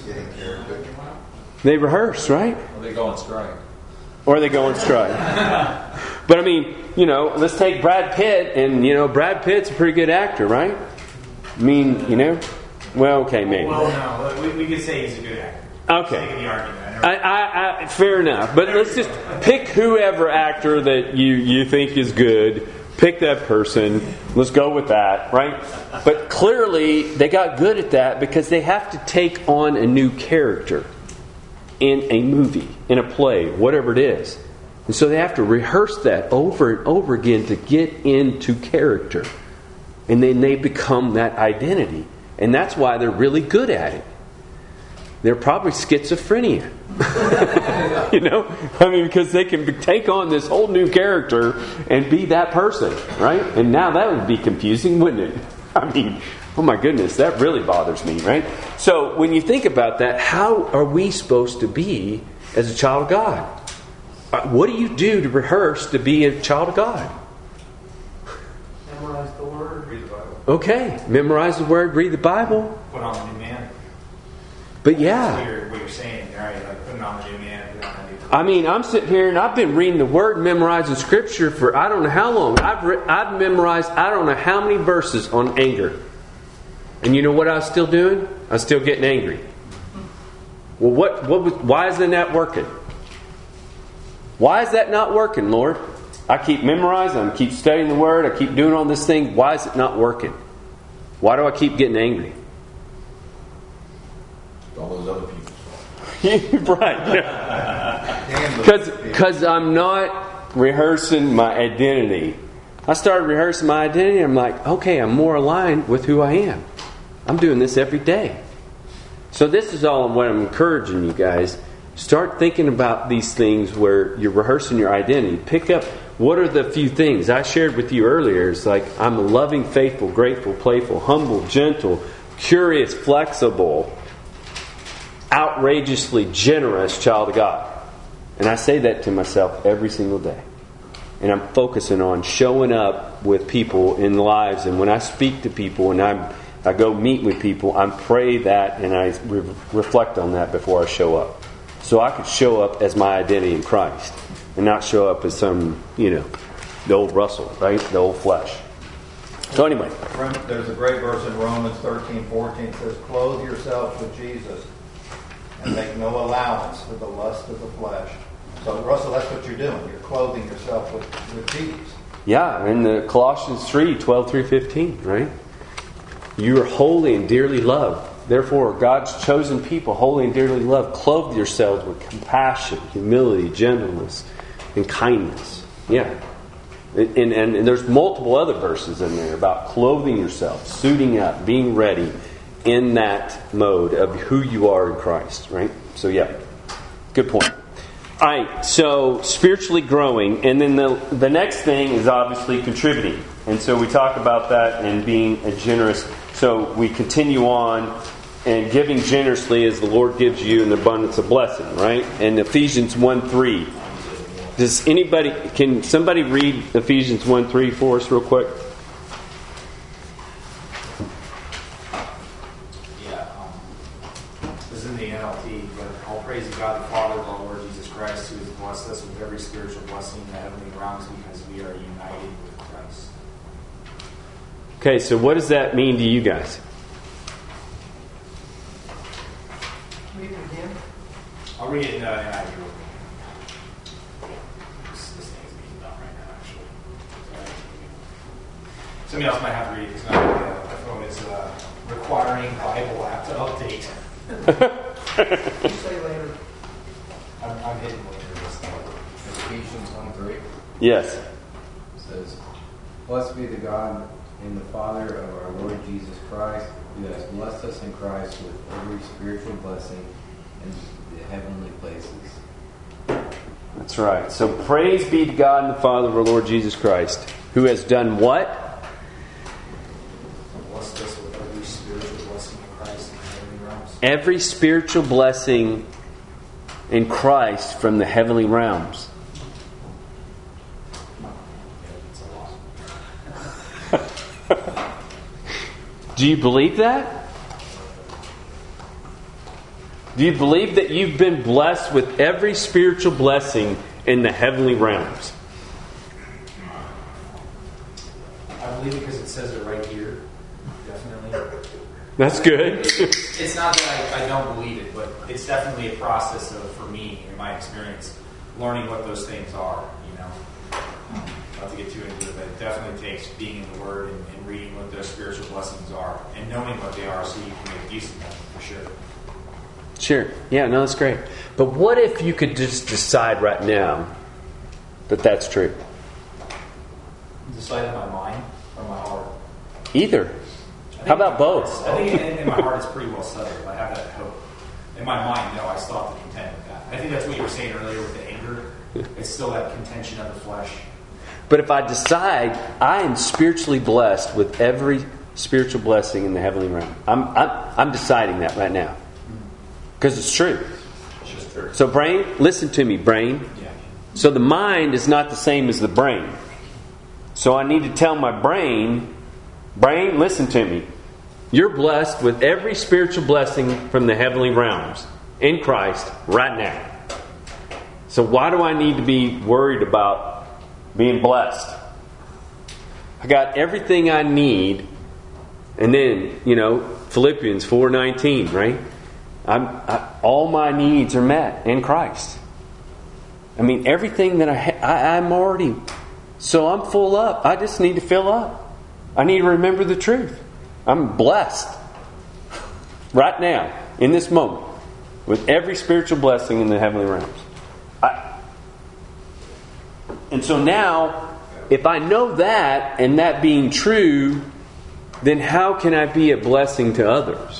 They rehearse, right? Or they go on strike. Or they go on strike. But I mean, you know, let's take Brad Pitt, and you know, Brad Pitt's a pretty good actor, right? I mean, you know, well, okay, maybe. Well, no, we, we could say he's a good actor. Okay. Taking the argument. I, I, I, fair enough. But let's just pick whoever actor that you, you think is good. Pick that person. Let's go with that, right? But clearly, they got good at that because they have to take on a new character in a movie, in a play, whatever it is. And so they have to rehearse that over and over again to get into character. And then they become that identity. And that's why they're really good at it. They're probably schizophrenia. You know? I mean, because they can take on this whole new character and be that person, right? And now that would be confusing, wouldn't it? I mean, oh my goodness, that really bothers me, right? So when you think about that, how are we supposed to be as a child of God? What do you do to rehearse to be a child of God? Memorize the Word. Read the Bible. Okay, memorize the Word, read the Bible. Put on the new man. But yeah. That's what you're, what you're saying, right? Like putting on the new man. Putting on the new I mean, I'm sitting here and I've been reading the Word, memorizing Scripture for I don't know how long. I've re- I've memorized I don't know how many verses on anger. And you know what I was still doing? I was still getting angry. Well, what what was, why isn't that working? Why is that not working, Lord? I keep memorizing, I keep studying the Word, I keep doing all this thing. Why is it not working? Why do I keep getting angry? All those other people. Right. Because yeah. I'm not rehearsing my identity. I started rehearsing my identity. I'm like, okay, I'm more aligned with who I am. I'm doing this every day. So this is all what I'm encouraging you guys. Start thinking about these things where you're rehearsing your identity. Pick up what are the few things I shared with you earlier? It's like, I'm a loving, faithful, grateful, playful, humble, gentle, curious, flexible, outrageously generous child of God. And I say that to myself every single day. And I'm focusing on showing up with people in lives. And when I speak to people and I'm, I go meet with people, I pray that and I re- reflect on that before I show up. So I could show up as my identity in Christ and not show up as some, you know, the old Russell, right? The old flesh. So anyway. There's a great verse in Romans thirteen fourteen that says, clothe yourselves with Jesus and make no allowance for the lust of the flesh. So, Russell, that's what you're doing. You're clothing yourself with, with Jesus. Yeah, in the Colossians three, twelve through fifteen, right? You are holy and dearly loved. Therefore, God's chosen people, holy and dearly loved, clothe yourselves with compassion, humility, gentleness, and kindness. Yeah. And, and, and there's multiple other verses in there about clothing yourself, suiting up, being ready in that mode of who you are in Christ, right? So, yeah. Good point. All right, so spiritually growing, and then the the next thing is obviously contributing. And so we talk about that and being a generous. So we continue on and giving generously as the Lord gives you an abundance of blessing, right? And Ephesians one three. Does anybody, can somebody read Ephesians one three for us real quick? Yeah, um, this is in the N L T, but all praise to God the Father of our Lord Jesus Christ, who has blessed us with every spiritual blessing in the heavenly realms because we are united with Christ. Okay, so what does that mean to you guys? Read it again. I'll read it in uh, N I V. This, this thing is being done right now, actually. Somebody else might have to read it because my uh, phone is uh, requiring Bible app to update. You say later. I'm, I'm hitting later this time. Ephesians one three. Yes. It says, blessed be the God and the Father of our Lord Jesus Christ, who has blessed us in Christ with every spiritual blessing in the heavenly places. That's right. So praise be to God and the Father of our Lord Jesus Christ, who has done what? Blessed us with every spiritual blessing in Christ in the heavenly realms. Every spiritual blessing in Christ from the heavenly realms. Do you believe that? Do you believe that you've been blessed with every spiritual blessing in the heavenly realms? I believe it because it says it right here. Definitely. That's good. It's not that I, I don't believe it, but it's definitely a process of, for me, in my experience, learning what those things are, you know. Um, not to get too into it, but it definitely takes being in the Word and, and reading what those spiritual blessings are and knowing what they are so you can make use of them, for sure. Sure. Yeah, no, that's great. But what if you could just decide right now that that's true? Decide in my mind or my heart? Either. How about both? I think in, in my heart it's pretty well settled. I have that hope. In my mind, no, I still have to contend with that. I think that's what you were saying earlier with the anger. It's still that contention of the flesh. But if I decide I am spiritually blessed with every spiritual blessing in the heavenly realm, I'm I'm, I'm deciding that right now because it's true. It's just true. So, brain, listen to me, brain. Yeah. So the mind is not the same as the brain. So I need to tell my brain, brain, listen to me. You're blessed with every spiritual blessing from the heavenly realms in Christ right now. So why do I need to be worried about being blessed? I got everything I need. And then, you know, Philippians four nineteen, right? I'm, I, all my needs are met in Christ. I mean, everything that I, ha- I I'm already, so I'm full up. I just need to fill up. I need to remember the truth. I'm blessed right now, in this moment, with every spiritual blessing in the heavenly realms. I, and so now, if I know that, and that being true, then how can I be a blessing to others?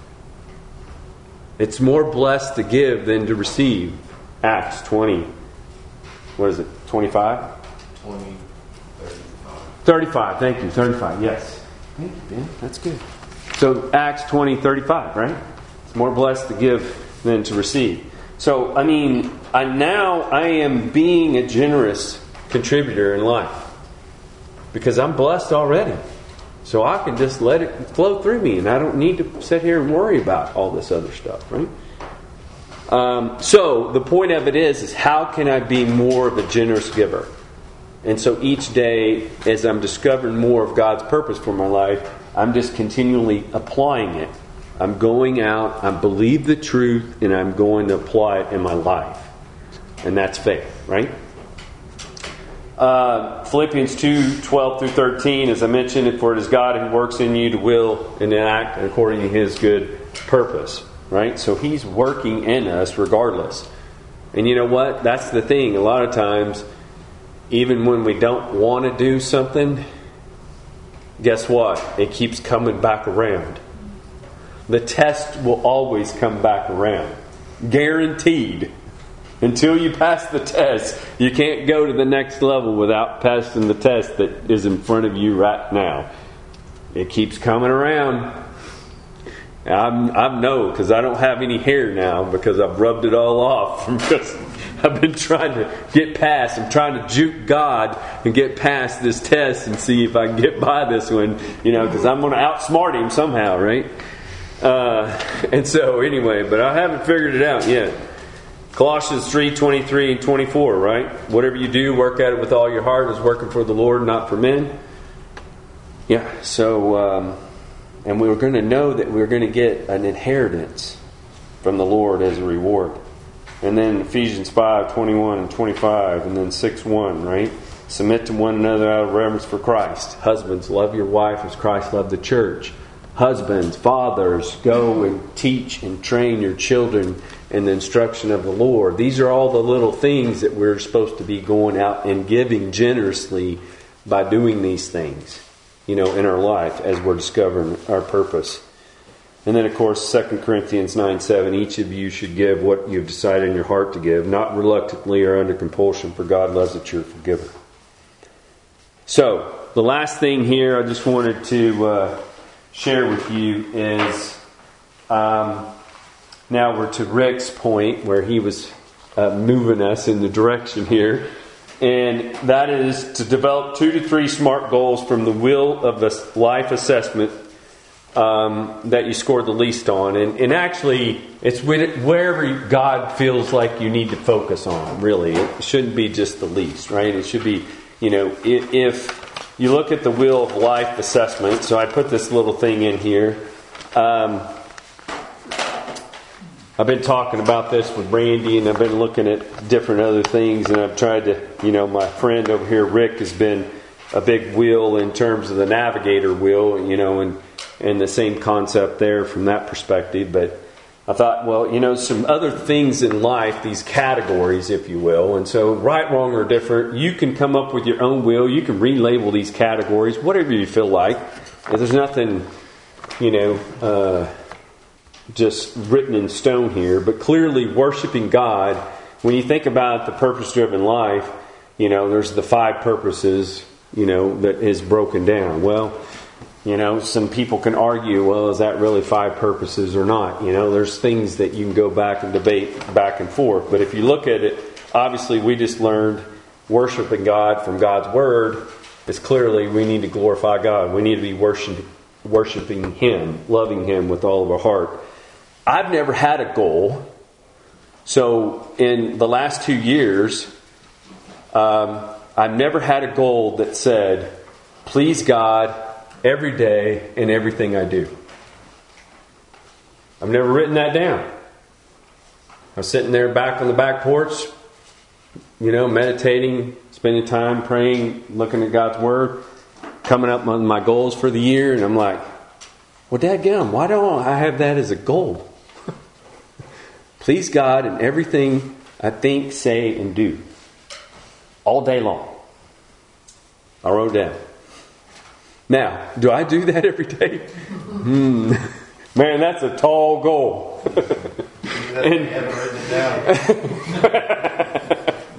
It's more blessed to give than to receive. Acts twenty, what is it, twenty-five? twenty, thirty-five. thirty-five, thank you, thirty-five, yes. Thank you, Ben, that's good. So Acts twenty, thirty-five, right? It's more blessed to give than to receive. So, I mean, I now I am being a generous contributor in life. Because I'm blessed already. So I can just let it flow through me. And I don't need to sit here and worry about all this other stuff, right? Um, so the point of it is, is how can I be more of a generous giver? And so each day, as I'm discovering more of God's purpose for my life, I'm just continually applying it. I'm going out, I believe the truth, and I'm going to apply it in my life. And that's faith, right? Uh, Philippians two, twelve through thirteen, as I mentioned, for it is God who works in you to will and act according to His good purpose. Right? So He's working in us regardless. And you know what? That's the thing. A lot of times, even when we don't want to do something, guess what? It keeps coming back around. The test will always come back around. Guaranteed. Until you pass the test, you can't go to the next level without passing the test that is in front of you right now. It keeps coming around. I'm, I know because I don't have any hair now because I've rubbed it all off from just I've been trying to get past. I'm trying to juke God and get past this test and see if I can get by this one, you know, because I'm going to outsmart him somehow, right? Uh, and so anyway, but I haven't figured it out yet. Colossians three, twenty-three and twenty-four, right? Whatever you do, work at it with all your heart as working for the Lord, not for men. Yeah, so, um, and we were going to know that we were going to get an inheritance from the Lord as a reward. And then Ephesians five, twenty-one and twenty-five, and then six, one, right? Submit to one another out of reverence for Christ. Husbands, love your wife as Christ loved the church. Husbands, fathers, go and teach and train your children in the instruction of the Lord. These are all the little things that we're supposed to be going out and giving generously by doing these things, you know, in our life as we're discovering our purpose. And then, of course, Second Corinthians nine, seven, each of you should give what you've decided in your heart to give, not reluctantly or under compulsion, for God loves a cheerful giver. So, the last thing here I just wanted to uh, share with you is, um, now we're to Rick's point where he was uh, moving us in the direction here. And that is to develop two to three SMART goals from the wheel of a life assessment um, that you scored the least on. And, and actually, it's wherever God feels like you need to focus on, really. It shouldn't be just the least, right? It should be, you know, if you look at the wheel of life assessment. So I put this little thing in here. Um, I've been talking about this with Brandy, and I've been looking at different other things, and I've tried to, you know, my friend over here, Rick, has been a big wheel in terms of the navigator wheel, you know, and, and the same concept there from that perspective. But I thought, well, you know, some other things in life, these categories, if you will. And so right, wrong, or different, you can come up with your own wheel. You can relabel these categories, whatever you feel like. If there's nothing, you know, uh, just written in stone here, but clearly worshiping God, when you think about the purpose-driven life, you know, there's the five purposes, you know, that is broken down. Well, you know, some people can argue, well, is that really five purposes or not? You know, there's things that you can go back and debate back and forth. But if you look at it, obviously we just learned worshiping God from God's Word is clearly we need to glorify God. We need to be worshiping, worshiping Him, loving Him with all of our heart. I've never had a goal. So in the last two years, um, I've never had a goal that said, please God every day in everything I do. I've never written that down. I was sitting there back on the back porch, you know, meditating, spending time praying, looking at God's Word, coming up with my goals for the year, and I'm like, well, dadgum, why don't I have that as a goal? Please God in everything I think, say, and do. All day long. I wrote it down. Now, do I do that every day? Hmm. Man, that's a tall goal. You haven't written it down.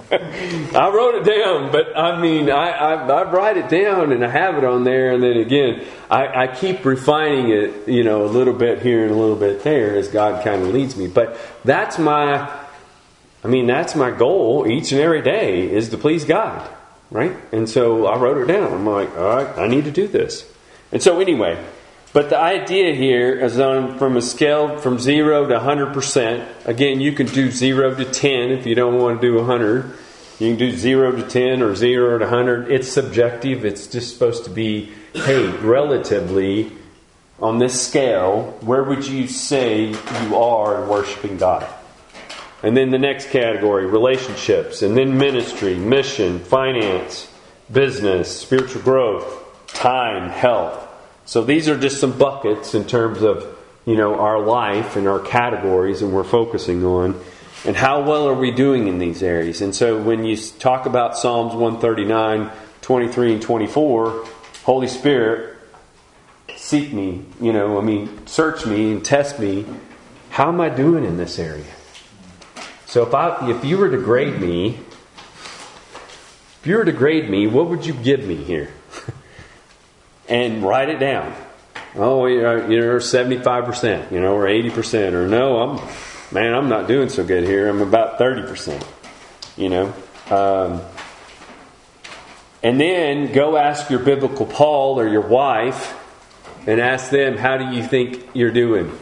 I wrote it down, but I mean, I, I, I write it down and I have it on there, and then again, I, I keep refining it, you know, a little bit here and a little bit there as God kind of leads me. But that's my, I mean, that's my goal each and every day is to please God, right? And so I wrote it down. I'm like, all right, I need to do this. And so anyway, but the idea here is on from a scale from zero to one hundred percent. Again, you can do zero to ten if you don't want to do one hundred. You can do zero to ten or zero to one hundred. It's subjective. It's just supposed to be, hey, relatively, on this scale, where would you say you are in worshiping God? And then the next category, relationships. And then ministry, mission, finance, business, spiritual growth, time, health. So these are just some buckets in terms of, you know, our life and our categories and we're focusing on. And how well are we doing in these areas? And so when you talk about Psalms one thirty-nine, twenty-three, and twenty-four, Holy Spirit, seek me, you know, I mean, search me and test me. How am I doing in this area? So if I, if you were to grade me, if you were to grade me, what would you give me here? And write it down. Oh, you're seventy-five percent, you know, or eighty percent, or no, I'm, man, I'm not doing so good here. I'm about thirty percent, you know. Um, and then go ask your biblical Paul or your wife and ask them, how do you think you're doing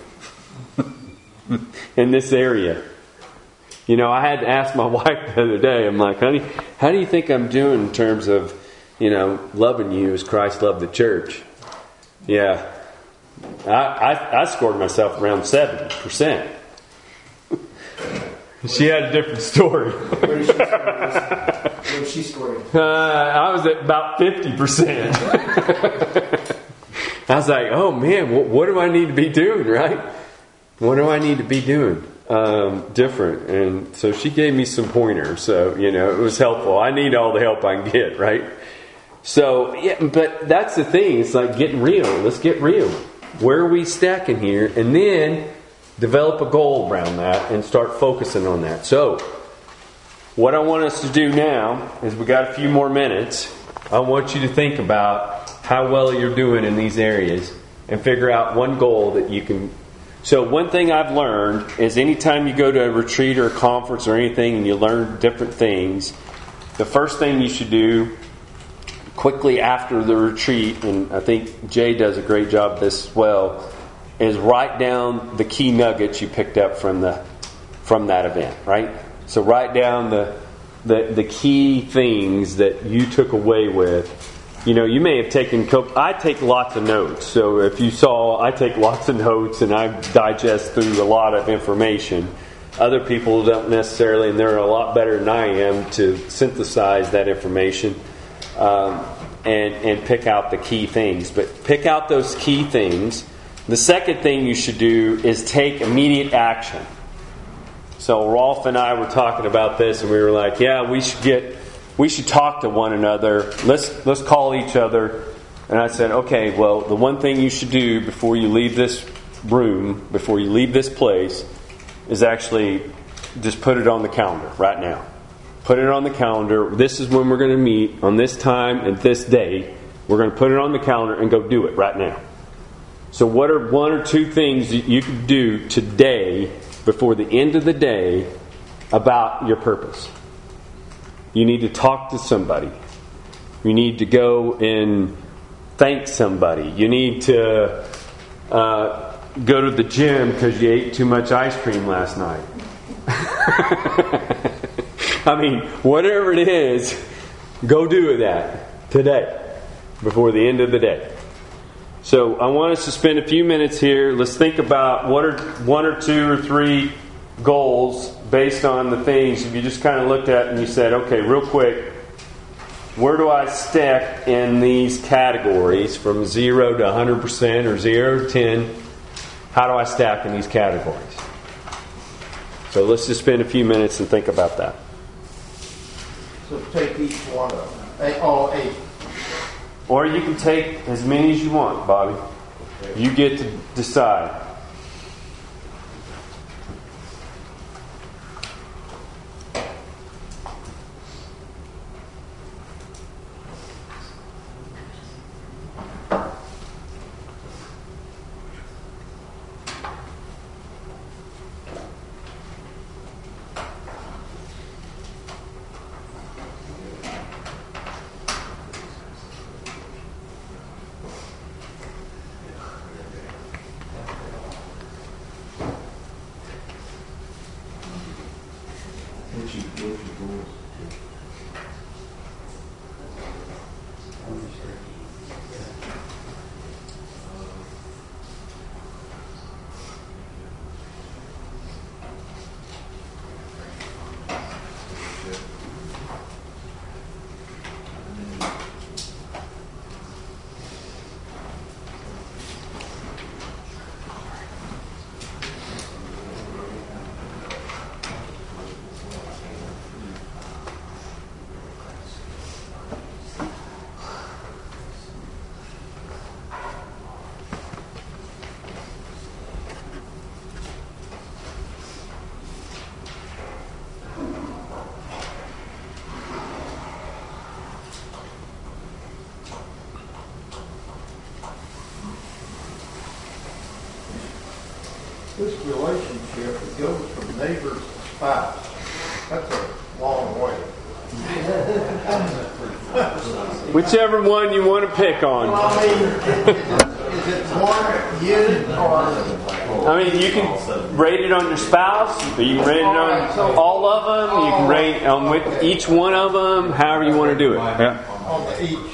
in this area? You know, I had to ask my wife the other day, I'm like, honey, how do you think I'm doing in terms of, you know, loving you as Christ loved the church? Yeah. I, I, I scored myself around seventy percent. She had a different story. Where did she score? Where did she score? Uh, I was at about fifty percent. I was like, oh man, what, what do I need to be doing, right? What do I need to be doing? Um, different. And so she gave me some pointers. So, you know, it was helpful. I need all the help I can get, right? So, yeah, but that's the thing. It's like getting real. Let's get real. Where are we stacking here? And then develop a goal around that and start focusing on that. So, what I want us to do now is we got a few more minutes. I want you to think about how well you're doing in these areas and figure out one goal that you can. So, one thing I've learned is anytime you go to a retreat or a conference or anything and you learn different things, the first thing you should do quickly after the retreat, and I think Jay does a great job of this as well, is write down the key nuggets you picked up from the from that event, right? So write down the the, the key things that you took away with. You know, you may have taken, I take lots of notes. So if you saw, I take lots of notes and I digest through a lot of information. Other people don't necessarily, and they're a lot better than I am to synthesize that information. Um, and, and pick out the key things. But pick out those key things. The second thing you should do is take immediate action. So Rolf and I were talking about this, and we were like, yeah, we should get, we should talk to one another. Let's let's call each other. And I said, okay, well, the one thing you should do before you leave this room, before you leave this place, is actually just put it on the calendar right now. Put it on the calendar. This is when we're going to meet on this time and this day. We're going to put it on the calendar and go do it right now. So what are one or two things that you can do today before the end of the day about your purpose? You need to talk to somebody. You need to go and thank somebody. You need to uh, go to the gym because you ate too much ice cream last night. I mean, whatever it is, go do that today before the end of the day. So I want us to spend a few minutes here. Let's think about what are one or two or three goals based on the things if you just kind of looked at and you said, okay, real quick, where do I stack in these categories from zero to one hundred percent or zero to ten? How do I stack in these categories? So let's just spend a few minutes and think about that. So take each one of them. Eight, all eight. Or you can take as many as you want, Bobby. You get to decide. This relationship that goes from neighbor to spouse, that's a long way. Whichever one you want to pick on. Well, I mean, is it one unit or? I mean, you can rate it on your spouse, or you can rate it on all of them. You can rate on with each one of them, however you want to do it. Yeah. On each.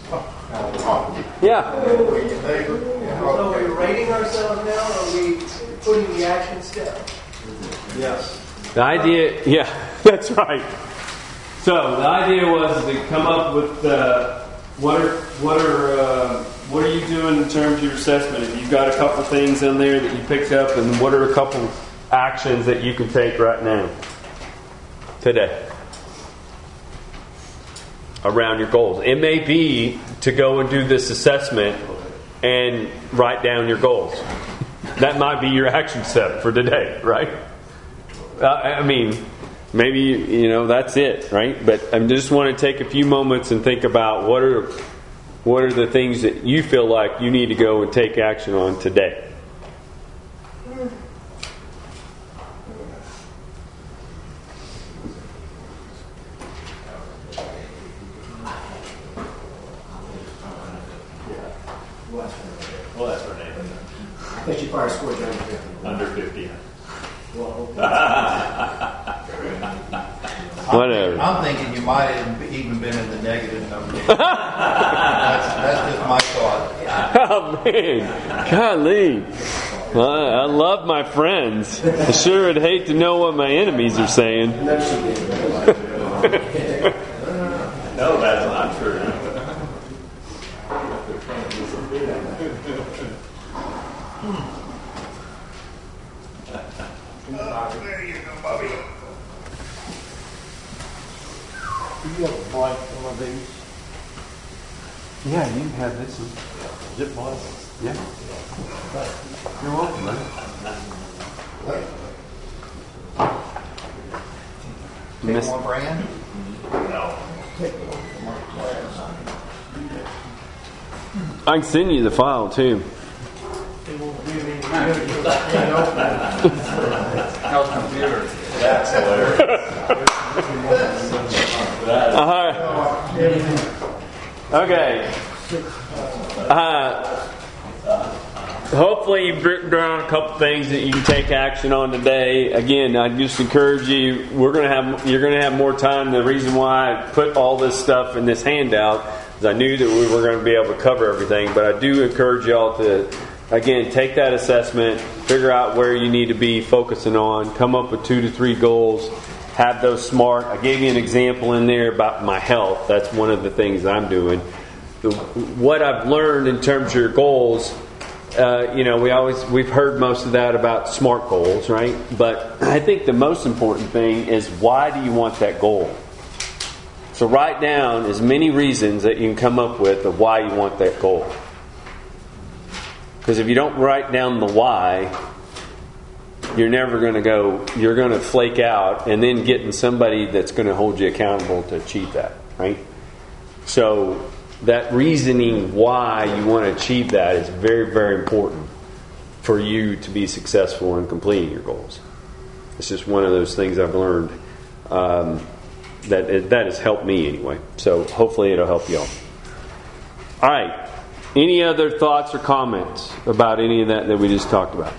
Yeah. So are we rating ourselves now, or are we putting the action step? Yes. The idea, yeah, that's right. So the idea was to come up with uh, what are what are uh, what are you doing in terms of your assessment? If you've got a couple things in there that you picked up, and what are a couple actions that you can take right now, today, around your goals? It may be to go and do this assessment and write down your goals. That might be your action step for today, right? Uh, I mean, maybe, you know, that's it, right? But I just want to take a few moments and think about what are what are the things that you feel like you need to go and take action on today. Well, that's her name. I bet you probably scored under fifty. Under fifty. Whatever. I'm thinking you might have even been in the negative number. that's, that's just my thought. Oh man, golly. I, I love my friends. I sure would hate to know what my enemies are saying. No, that's not true. Oh, there you go, Bobby. Do you have a blank one of these? Yeah, you can have this one. Zip blank? Yeah. You're welcome, man. Take Miss- one brand? No. Take one brand. I can send you the file too. House computer. That's hilarious. All right. Okay. Uh, hopefully you've written down a couple things that you can take action on today. Again, I just encourage you. We're gonna have you're gonna have more time. The reason why I put all this stuff in this handout is I knew that we were going to be able to cover everything. But I do encourage y'all to, again, take that assessment, figure out where you need to be focusing on, come up with two to three goals, have those SMART. I gave you an example in there about my health. That's one of the things that I'm doing. The, what I've learned in terms of your goals, uh, you know, we always we've heard most of that about SMART goals, right? But I think the most important thing is, why do you want that goal? So write down as many reasons that you can come up with of why you want that goal. Because if you don't write down the why, you're never going to go, you're going to flake out and then getting somebody that's going to hold you accountable to achieve that, right? So that reasoning why you want to achieve that is very, very important for you to be successful in completing your goals. It's just one of those things I've learned um, that that has helped me anyway. So hopefully it'll help y'all. All right. Any other thoughts or comments about any of that that we just talked about?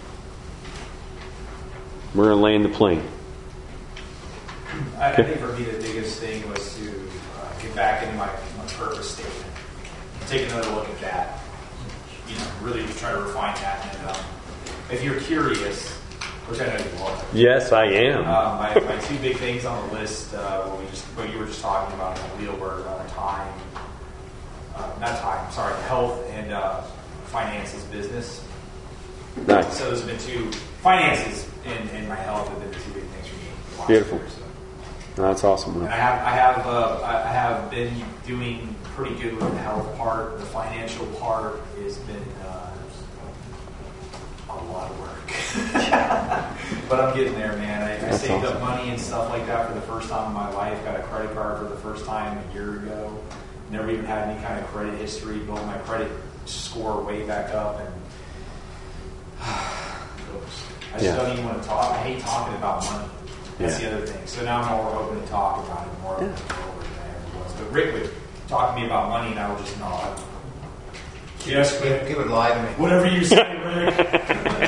We're going to land the plane. I, I think for me the biggest thing was to uh, get back into my, my purpose statement, take another look at that, you know, really try to refine that. And um, if you're curious, which I know you are. Yes, I am. Uh, my, my two big things on the list, uh, what we just what you were just talking about, in the wheel were uh, time, uh, not time, sorry, health and uh, finances, business. Nice. So those have been two finances and, and my health have been the two big things for me. last Beautiful. year, so. That's awesome. And I have I have uh, I have been doing pretty good with the health part. The financial part has been uh, a lot of work. But I'm getting there, man. I, I saved awesome. up money and stuff like that for the first time in my life. Got a credit card for the first time a year ago. Never even had any kind of credit history. Built my credit score way back up, and books. I just Yeah. don't even want to talk. I hate talking about money. That's Yeah. the other thing. So now I'm more open to talk about it, more open to go over than I ever was. But Rick would talk to me about money, and I would just nod. Yes, but he would lie to me. Whatever you say, Rick.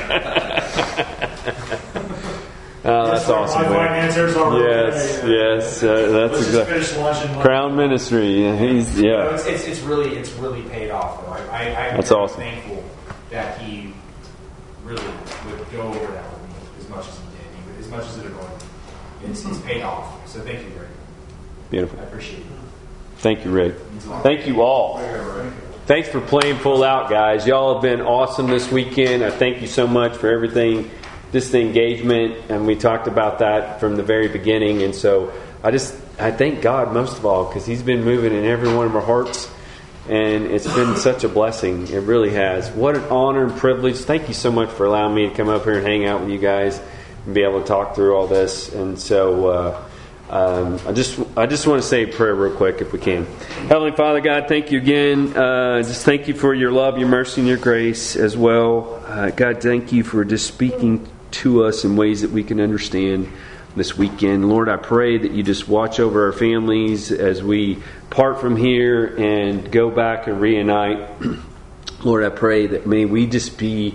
Oh, that's Yes, sir, awesome. my man. financiers are yes, okay. yes, uh, that's Let's just exactly. finish lunch and- Crown Ministry. Yeah, he's You know, yeah. it's, it's, it's really it's really paid off. Though. I, I, I'm That's very awesome. thankful that he really would go over that with me as much as he did, he would, as much as it annoyed me. It's, it's paid off. So thank you, Rick. Beautiful. I appreciate it. Thank you, Rick. Thank you all. Thanks for playing full out, guys. Y'all have been awesome this weekend. I thank you so much for everything, just the engagement, and we talked about that from the very beginning. And so I just, I thank God most of all because He's been moving in every one of our hearts, and it's been such a blessing. It really has. What an honor and privilege. Thank you so much for allowing me to come up here and hang out with you guys and be able to talk through all this. And so uh, um, I just, I just want to say a prayer real quick if we can. Heavenly Father God, thank you again. Uh, just thank you for your love, your mercy, and your grace as well. Uh, God, thank you for just speaking to us in ways that we can understand this weekend. Lord, I pray that you just watch over our families as we part from here and go back and reunite. Lord, I pray that may we just be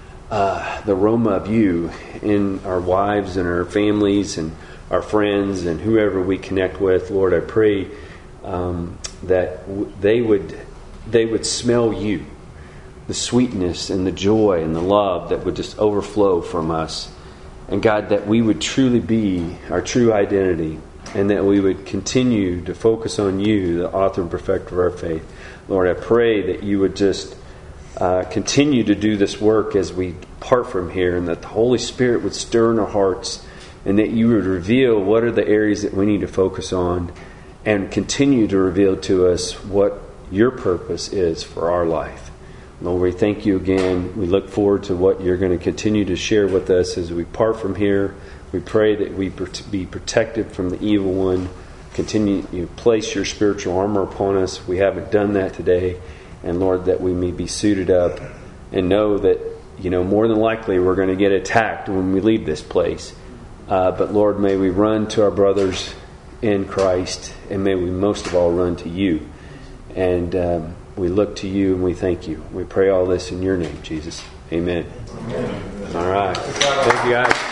uh, the aroma of you in our wives and our families and our friends and whoever we connect with. Lord, I pray um, that w- they would they would smell you, the sweetness and the joy and the love that would just overflow from us. And God, that we would truly be our true identity, and that we would continue to focus on you, the author and perfecter of our faith. Lord, I pray that you would just uh, continue to do this work as we part from here, and that the Holy Spirit would stir in our hearts, and that you would reveal what are the areas that we need to focus on, and continue to reveal to us what your purpose is for our life. Lord, we thank you again. We look forward to what you're going to continue to share with us as we part from here. We pray that we be protected from the evil one. Continue to place your spiritual armor upon us. We haven't done that today. And Lord, that we may be suited up and know that, you know, more than likely we're going to get attacked when we leave this place. Uh, but Lord, may we run to our brothers in Christ, and may we most of all run to you. And um, we look to you and we thank you. We pray all this in your name, Jesus. Amen. Amen. All right. Thank you, guys.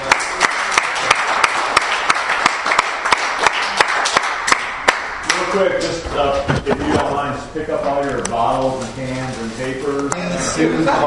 Real quick, just uh, if you don't mind, just pick up all your bottles and cans and paper.